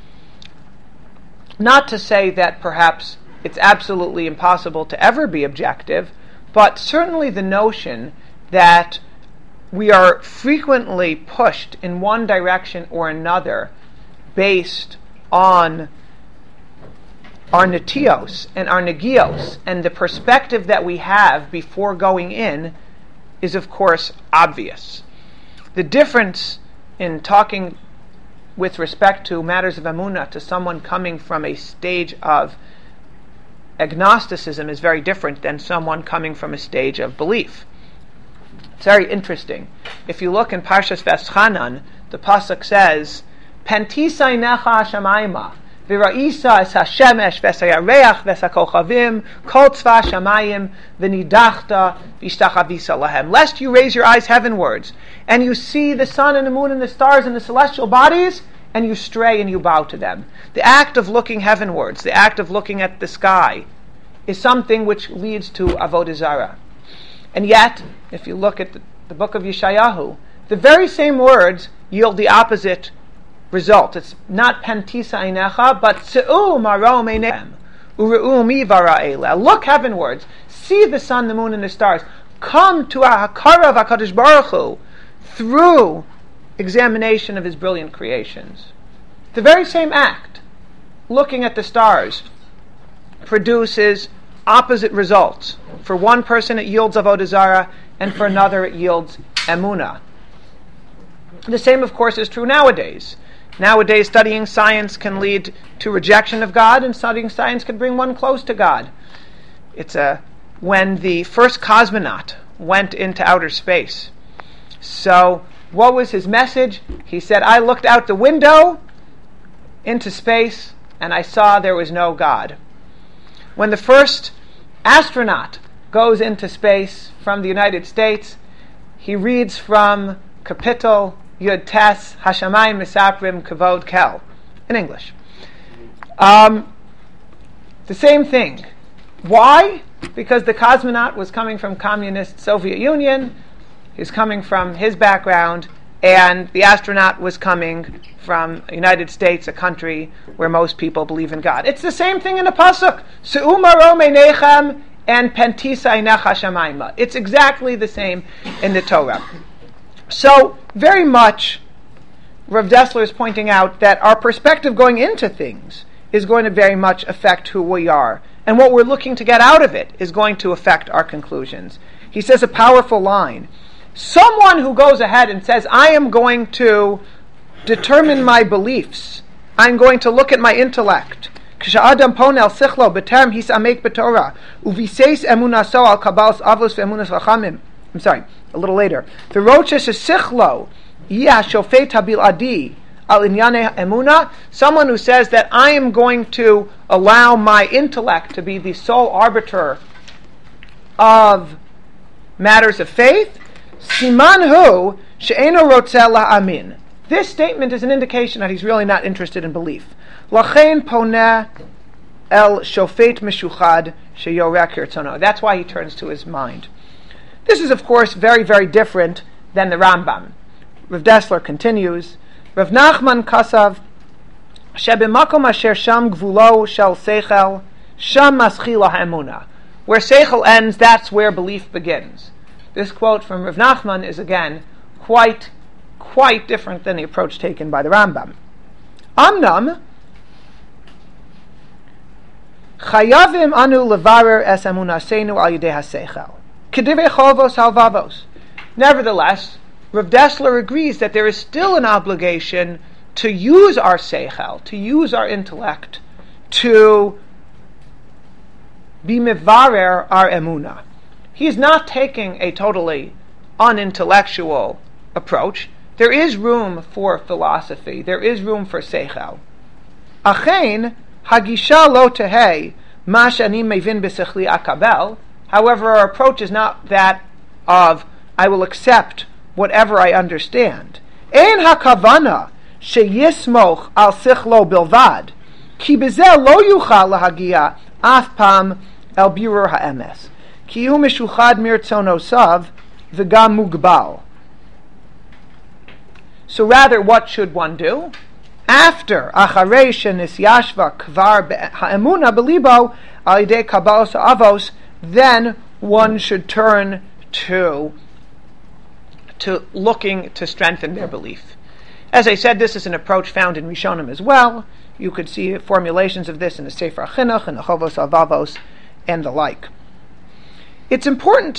Not to say that perhaps it's absolutely impossible to ever be objective, but certainly the notion that we are frequently pushed in one direction or another based on our netios and our negios, and the perspective that we have before going in is of course obvious. The difference in talking with respect to matters of emunah to someone coming from a stage of agnosticism is very different than someone coming from a stage of belief. It's very interesting. If you look in Parshas Veschanan, the pasuk says, "Pentisai necha shamayma, v'ra'isa es hashemesh v'sayareach v'sakochavim kol tzva shamayim v'nidachta v'ishtachavisa lahem." Lest you raise your eyes heavenwards, and you see the sun and the moon and the stars and the celestial bodies, and you stray and you bow to them. The act of looking heavenwards, the act of looking at the sky, is something which leads to avodah zarah. And yet, if you look at the book of Yeshayahu, the very same words yield the opposite result. It's not pentisa einecha, but tze'u marom einechem ure'u mi vara eila. Look heavenwards, see the sun, the moon, and the stars. Come to a hakara of HaKadosh Baruch Hu through examination of His brilliant creations. The very same act, looking at the stars, produces opposite results. For one person it yields avodah zarah, and for another it yields emunah. The same, of course, is true nowadays. Nowadays, studying science can lead to rejection of God, and studying science can bring one close to God. When the first cosmonaut went into outer space. So, what was his message? He said, I looked out the window into space, and I saw there was no God. When the first astronaut goes into space from the United States, he reads from Kapitel Yud Tes Hashamayim Misaprim Kavod Kel in English. The same thing. Why? Because the cosmonaut was coming from communist Soviet Union, he's coming from his background, and the astronaut was coming from the United States, a country where most people believe in God. It's the same thing in the pasuk. Se'u marom einechem and pentisa einecha shamayma. It's exactly the same in the Torah. So, very much, Rav Dessler is pointing out that our perspective going into things is going to very much affect who we are. And what we're looking to get out of it is going to affect our conclusions. He says a powerful line. Someone who goes ahead and says, I am going to determine my beliefs. I'm going to look at my intellect. I'm sorry, a little later. Someone who says that I am going to allow my intellect to be the sole arbiter of matters of faith, simanhu she'eno rotzeh la'amin. This statement is an indication that he's really not interested in belief. Lachein poneh el shofet meshuchad sheyorek hirtzono. That's why he turns to his mind. This is, of course, very, very different than the Rambam. Rav Dessler continues, Rav Nachman Kasav, Shebemakom asher sham gvulo shel seichel, sham maschila ha'emuna. Where seichel ends, that's where belief begins. This quote from Rav Nachman is, again, quite different than the approach taken by the Rambam. Amnam, chayavim anu levarer es emunasenu al yidei ha'seichel. Kedivrei chovos halvavos. Nevertheless, Rav Dessler agrees that there is still an obligation to use our seichel, to use our intellect, to be mevarer our emunah. He's not taking a totally unintellectual approach. There is room for philosophy. There is room for seichel. Achein hagisha lo tehei ma shani mevin b'sechli akabel. However, our approach is not that of I will accept whatever I understand. Ein hakavana sheyismoch al sichlo bilvad, ki bezel lo yuchal lahagia af pam el birur ha'emes, ki hu mishuchad mirtzonosav v'gam mugbal. So rather, what should one do? After acharei shenisyashva kvar ha'emuna belibo al yidei kabbalos avos, then one should turn to looking to strengthen their belief. As I said, this is an approach found in Rishonim as well. You could see formulations of this in the Sefer HaChinuch, in the Chovos HaVavos, and the like. It's important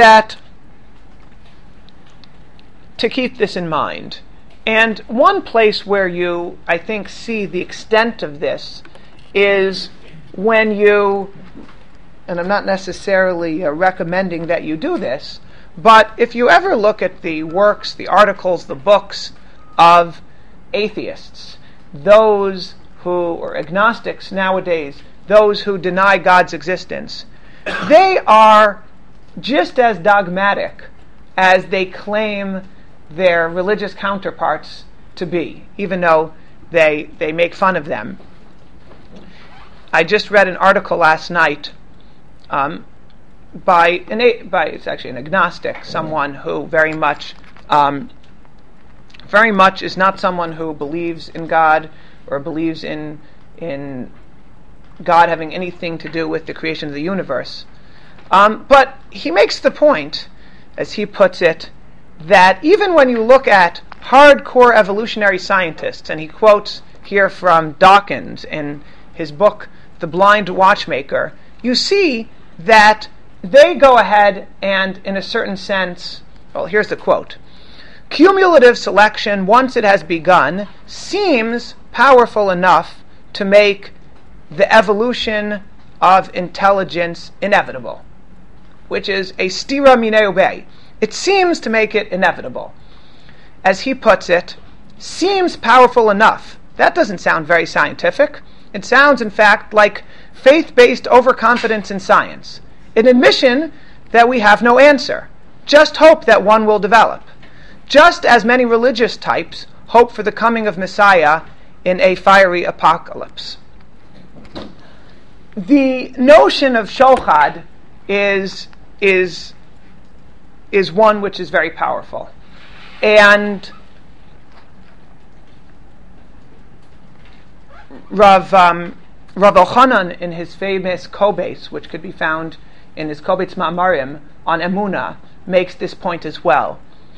to keep this in mind. And one place where you, I think, see the extent of this is when you, and I'm not necessarily recommending that you do this, but if you ever look at the works, the articles, the books of atheists, those who, or agnostics nowadays, those who deny God's existence, they are just as dogmatic as they claim their religious counterparts to be, even though they make fun of them. I just read an article last night by it's actually an agnostic, someone who very much very much is not someone who believes in God or believes in God having anything to do with the creation of the universe. But he makes the point, as he puts it, that even when you look at hardcore evolutionary scientists, and he quotes here from Dawkins in his book, The Blind Watchmaker, you see that they go ahead and, in a certain sense, well, here's the quote: "Cumulative selection, once it has begun, seems powerful enough to make the evolution of intelligence inevitable," which is a stira minei ubei. It seems to make it inevitable. As he puts it, seems powerful enough. That doesn't sound very scientific. It sounds, in fact, like faith-based overconfidence in science, an admission that we have no answer, just hope that one will develop, just as many religious types hope for the coming of Messiah in a fiery apocalypse. The notion of shochad is one which is very powerful. And Rav Elchanan, in his famous Kobetz, which could be found in his Kobetz Ma'amarim on Emunah, makes this point as well.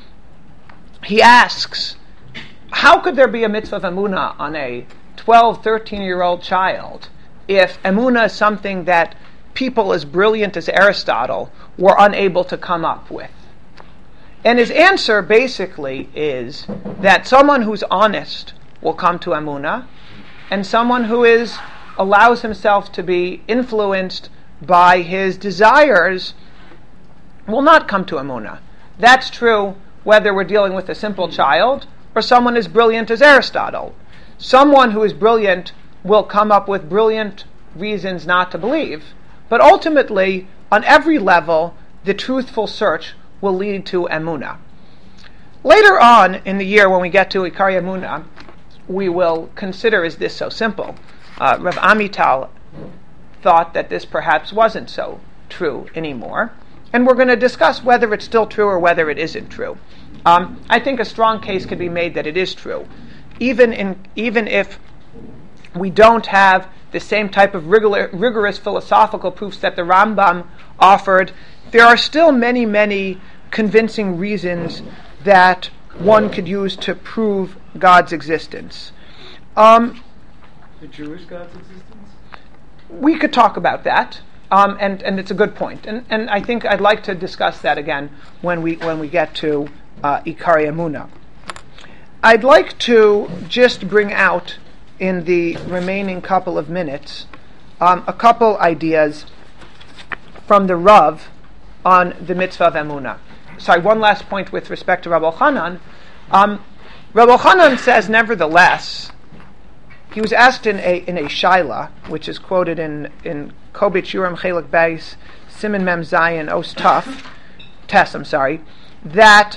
He asks, how could there be a mitzvah of Emunah on a 12, 13-year-old child if Emunah is something that people as brilliant as Aristotle were unable to come up with? And his answer basically is that someone who's honest will come to Emunah, and someone who allows himself to be influenced by his desires will not come to Emunah. That's true whether we're dealing with a simple child or someone as brilliant as Aristotle. Someone who is brilliant will come up with brilliant reasons not to believe, but ultimately, on every level, the truthful search will lead to Emunah. Later on in the year, when we get to Ikari Emunah, we will consider, is this so simple? Rav Amital thought that this perhaps wasn't so true anymore, and we're going to discuss whether it's still true or whether it isn't true. I think a strong case could be made that it is true, even if we don't have the same type of rigorous philosophical proofs that the Rambam offered. There are still many, many convincing reasons that one could use to prove God's existence. The Jewish God's existence? We could talk about that, and it's a good point. And I think I'd like to discuss that again when we get to Ikari Emunah. I'd like to just bring out, in the remaining couple of minutes, a couple ideas from the Rav on the mitzvah of Emunah. Sorry, one last point with respect to Rav Elchanan. Rav Elchanan says, nevertheless, he was asked in a shaila, which is quoted in Kobetz Yuram Chelik Beis Siman Mem Zayin Os Tes, that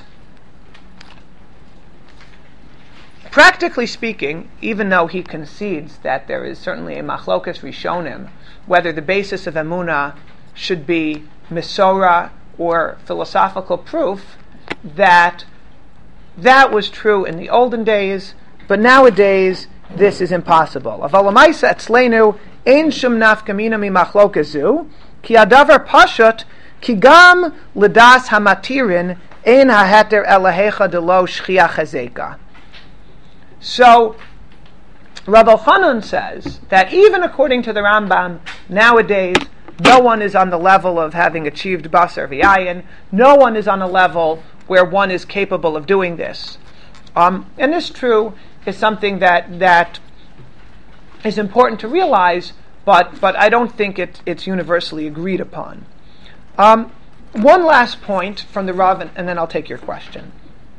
practically speaking, even though he concedes that there is certainly a machlokas rishonim, whether the basis of Emunah should be Mesorah or philosophical proof, that was true in the olden days, but nowadays this is impossible. Aval l'maisa etzleinu ein shum nafkamina mimachlokas zu, ki adavar pashut ki gam l'das hamatirin ein haheter elahecha delo shchia chazeka. So, Rav Elchanan says that even according to the Rambam, nowadays, no one is on the level of having achieved Basar V'Ayin. No one is on a level where one is capable of doing this. And this, true, is something that is important to realize, but I don't think it's universally agreed upon. One last point from the Rav, and then I'll take your question.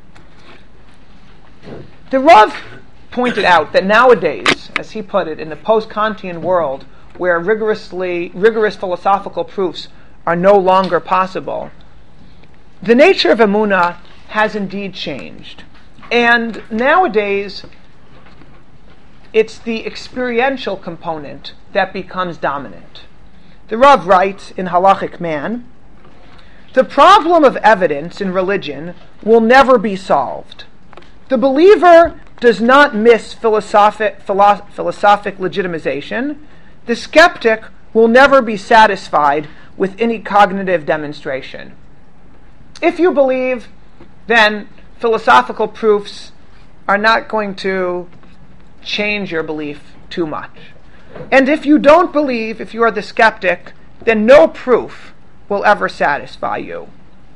The Rav pointed out that nowadays, as he put it, in the post-Kantian world, where rigorous philosophical proofs are no longer possible, the nature of Emunah has indeed changed. And nowadays, it's the experiential component that becomes dominant. The Rav writes in Halachic Man, the problem of evidence in religion will never be solved. The believer does not miss philosophic legitimization. The skeptic will never be satisfied with any cognitive demonstration. If you believe, then philosophical proofs are not going to change your belief too much. And if you don't believe, if you are the skeptic, then no proof will ever satisfy you.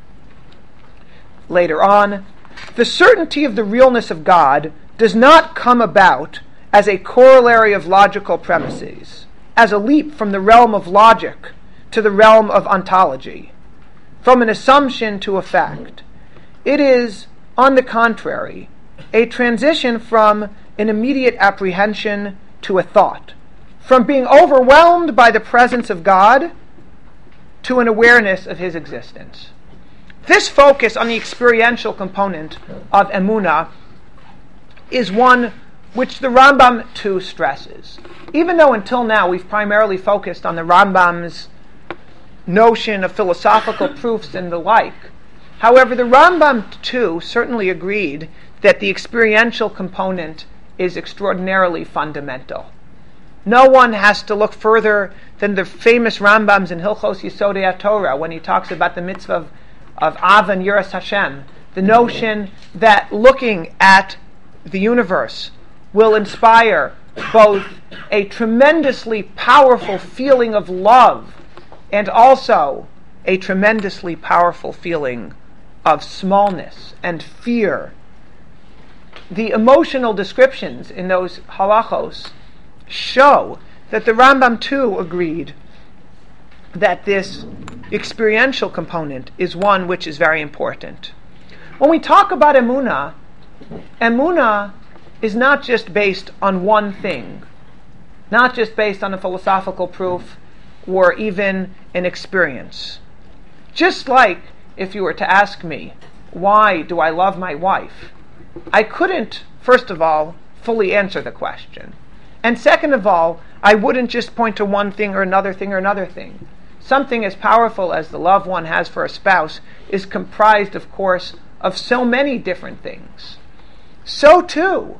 Later on, the certainty of the realness of God does not come about as a corollary of logical premises, as a leap from the realm of logic to the realm of ontology, from an assumption to a fact. It is, on the contrary, a transition from an immediate apprehension to a thought, from being overwhelmed by the presence of God to an awareness of his existence. This focus on the experiential component of emunah is one which the Rambam too stresses. Even though until now we've primarily focused on the Rambam's notion of philosophical proofs and the like, however, the Rambam too certainly agreed that the experiential component is extraordinarily fundamental. No one has to look further than the famous Rambams in Hilchos Yesodei HaTorah when he talks about the mitzvah of Av and Yiras Hashem, the notion that looking at the universe will inspire both a tremendously powerful feeling of love and also a tremendously powerful feeling of smallness and fear. The emotional descriptions in those halachos show that the Rambam too agreed that this experiential component is one which is very important. When we talk about emunah, emunah is not just based on one thing, not just based on a philosophical proof or even an experience. Just like if you were to ask me, why do I love my wife? I couldn't, first of all, fully answer the question. And second of all, I wouldn't just point to one thing or another thing or another thing. Something as powerful as the love one has for a spouse is comprised, of course, of so many different things. So too,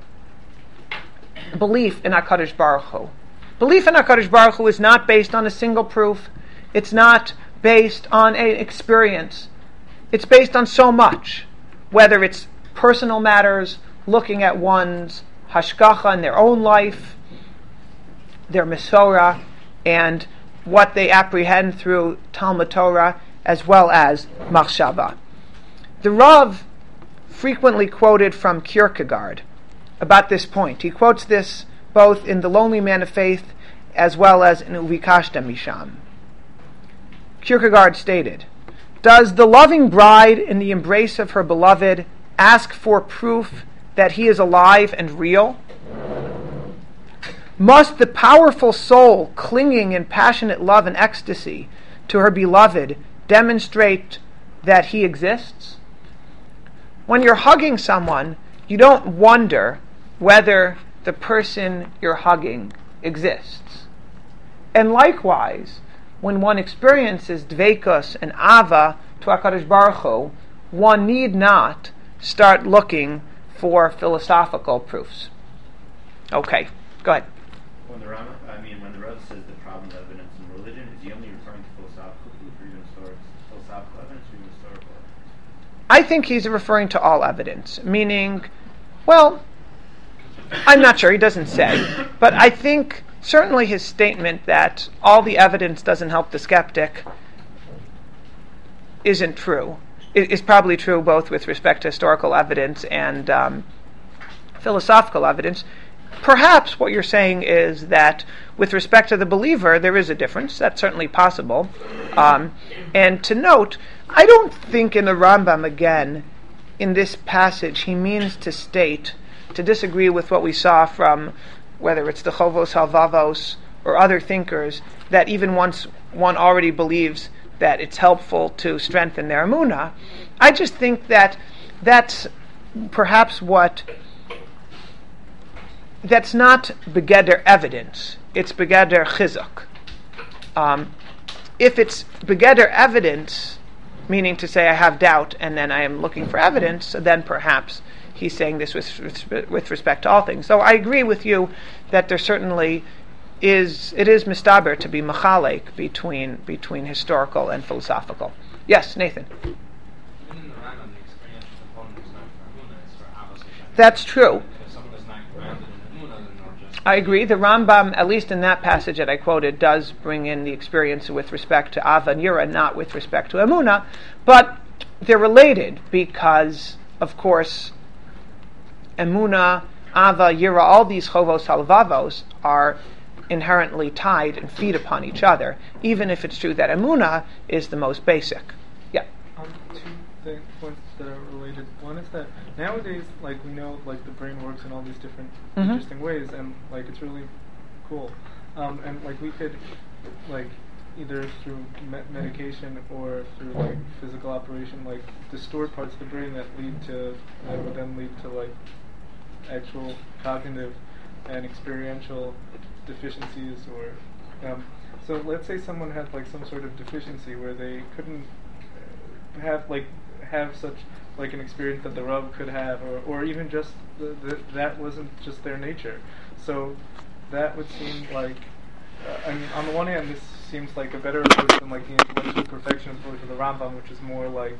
belief in HaKadosh Baruch Hu. Belief in HaKadosh Baruch Hu is not based on a single proof. It's not based on an experience. It's based on so much, whether it's personal matters, looking at one's hashgacha in their own life, their Mesorah, and what they apprehend through Talmud Torah, as well as Machshava. The Rav frequently quoted from Kierkegaard about this point. He quotes this both in The Lonely Man of Faith as well as in Uvikashta Misham. Kierkegaard stated, "Does the loving bride in the embrace of her beloved ask for proof that he is alive and real? Must the powerful soul clinging in passionate love and ecstasy to her beloved demonstrate that he exists? When you're hugging someone, you don't wonder whether the person you're hugging exists. And likewise, when one experiences dveikus and ava to HaKadosh Baruch Hu, one need not start looking for philosophical proofs." Okay, go ahead. When the Rav says the problem of evidence in religion, is he only referring to philosophical proof or even philosophical evidence or even historical evidence? I think he's referring to all evidence, meaning, well, I'm not sure, he doesn't say, but I think certainly his statement that all the evidence doesn't help the skeptic isn't true. It is probably true both with respect to historical evidence and philosophical evidence. Perhaps what you're saying is that with respect to the believer, there is a difference. That's certainly possible. And to note, I don't think in the Rambam, again, in this passage, he means to state, to disagree with what we saw from, whether it's the Chovos Halvavos or other thinkers, that even once one already believes that it's helpful to strengthen their emunah. I just think that that's perhaps that's not begeder evidence, it's begeder chizuk. If it's begeder evidence, meaning to say I have doubt and then I am looking for evidence, then perhaps he's saying this with respect to all things. So I agree with you that there certainly is mistaber to be machalek between historical and philosophical. Yes, Nathan. Even in the Rambam, the experiential component is not for Amunah, it's for Avos. That's true. If someone is not grounded in Amunah, then they'll just... I agree. The Rambam, at least in that passage that I quoted, does bring in the experience with respect to Ava and Yira, not with respect to Amunah, but they're related because, of course, Amunah, Ava, Yira, all these chovos halvavos are inherently tied and feed upon each other, even if it's true that Amunah is the most basic. Yeah. Two points that are related. One is that nowadays, like, we know, like, the brain works in all these different interesting ways, and, like, it's really cool. And, like, we could, like, either through medication or through, like, physical operation, like, distort parts of the brain that would then lead to, like, actual cognitive and experiential deficiencies, or so let's say someone had, like, some sort of deficiency where they couldn't have such, like, an experience that the Rav could have, or even just that wasn't just their nature. So that would seem like, I mean, on the one hand, this seems like a better approach than, like, the intellectual perfection approach of the Rambam, which is more like,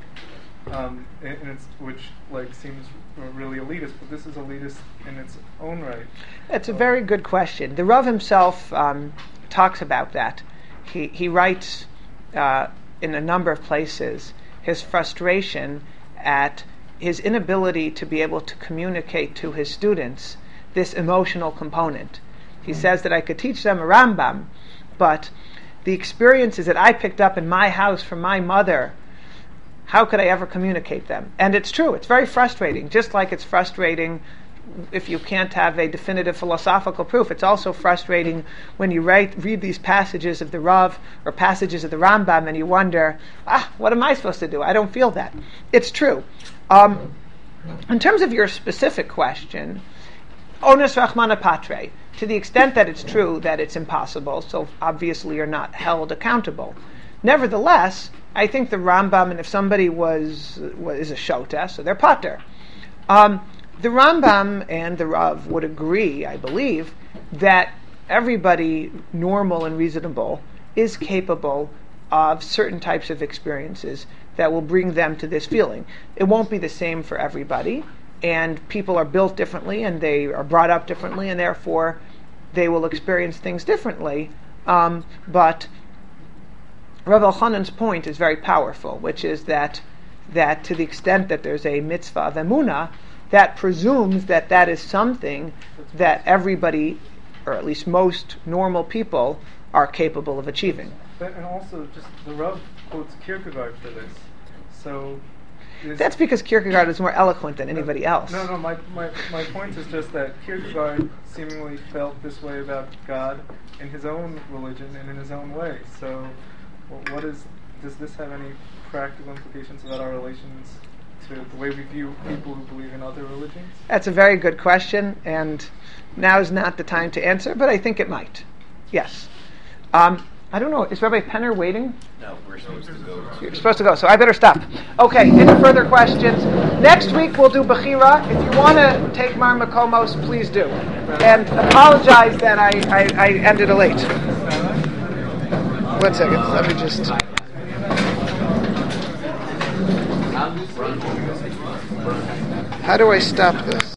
which, like, seems really elitist, but this is elitist in its own right. It's a very good question. The Rav himself talks about that. He writes in a number of places his frustration at his inability to be able to communicate to his students this emotional component. He says that I could teach them a Rambam, but the experiences that I picked up in my house from my mother, how could I ever communicate them? And it's true, it's very frustrating. Just like it's frustrating if you can't have a definitive philosophical proof, it's also frustrating when you read these passages of the Rav or passages of the Rambam and you wonder, what am I supposed to do? I don't feel that. It's true. In terms of your specific question, onus rachmana patre, to the extent that it's true that it's impossible, so obviously you're not held accountable. Nevertheless, I think the Rambam, and if somebody is a shota, so they're pater. The Rambam and the Rav would agree, I believe, that everybody normal and reasonable is capable of certain types of experiences that will bring them to this feeling. It won't be the same for everybody, and people are built differently, and they are brought up differently, and therefore they will experience things differently. But Rav Elchanan's point is very powerful, which is that to the extent that there's a mitzvah of emunah, that presumes that is something that everybody, or at least most normal people, are capable of achieving. And also, just the Rav quotes Kierkegaard for this. So that's because Kierkegaard is more eloquent than anybody else. No. My point is just that Kierkegaard seemingly felt this way about God in his own religion and in his own way. So, does this have any practical implications about our relations to the way we view people who believe in other religions? That's a very good question, and now is not the time to answer, but I think it might. Yes. I don't know, is Rabbi Penner waiting? No, we're supposed to go. You're supposed to go, so I better stop. Okay, any further questions? Next week we'll do Bechira. If you want to take Mar Makomos, please do. And apologize that I ended it late. 1 second, let me just... How do I stop this?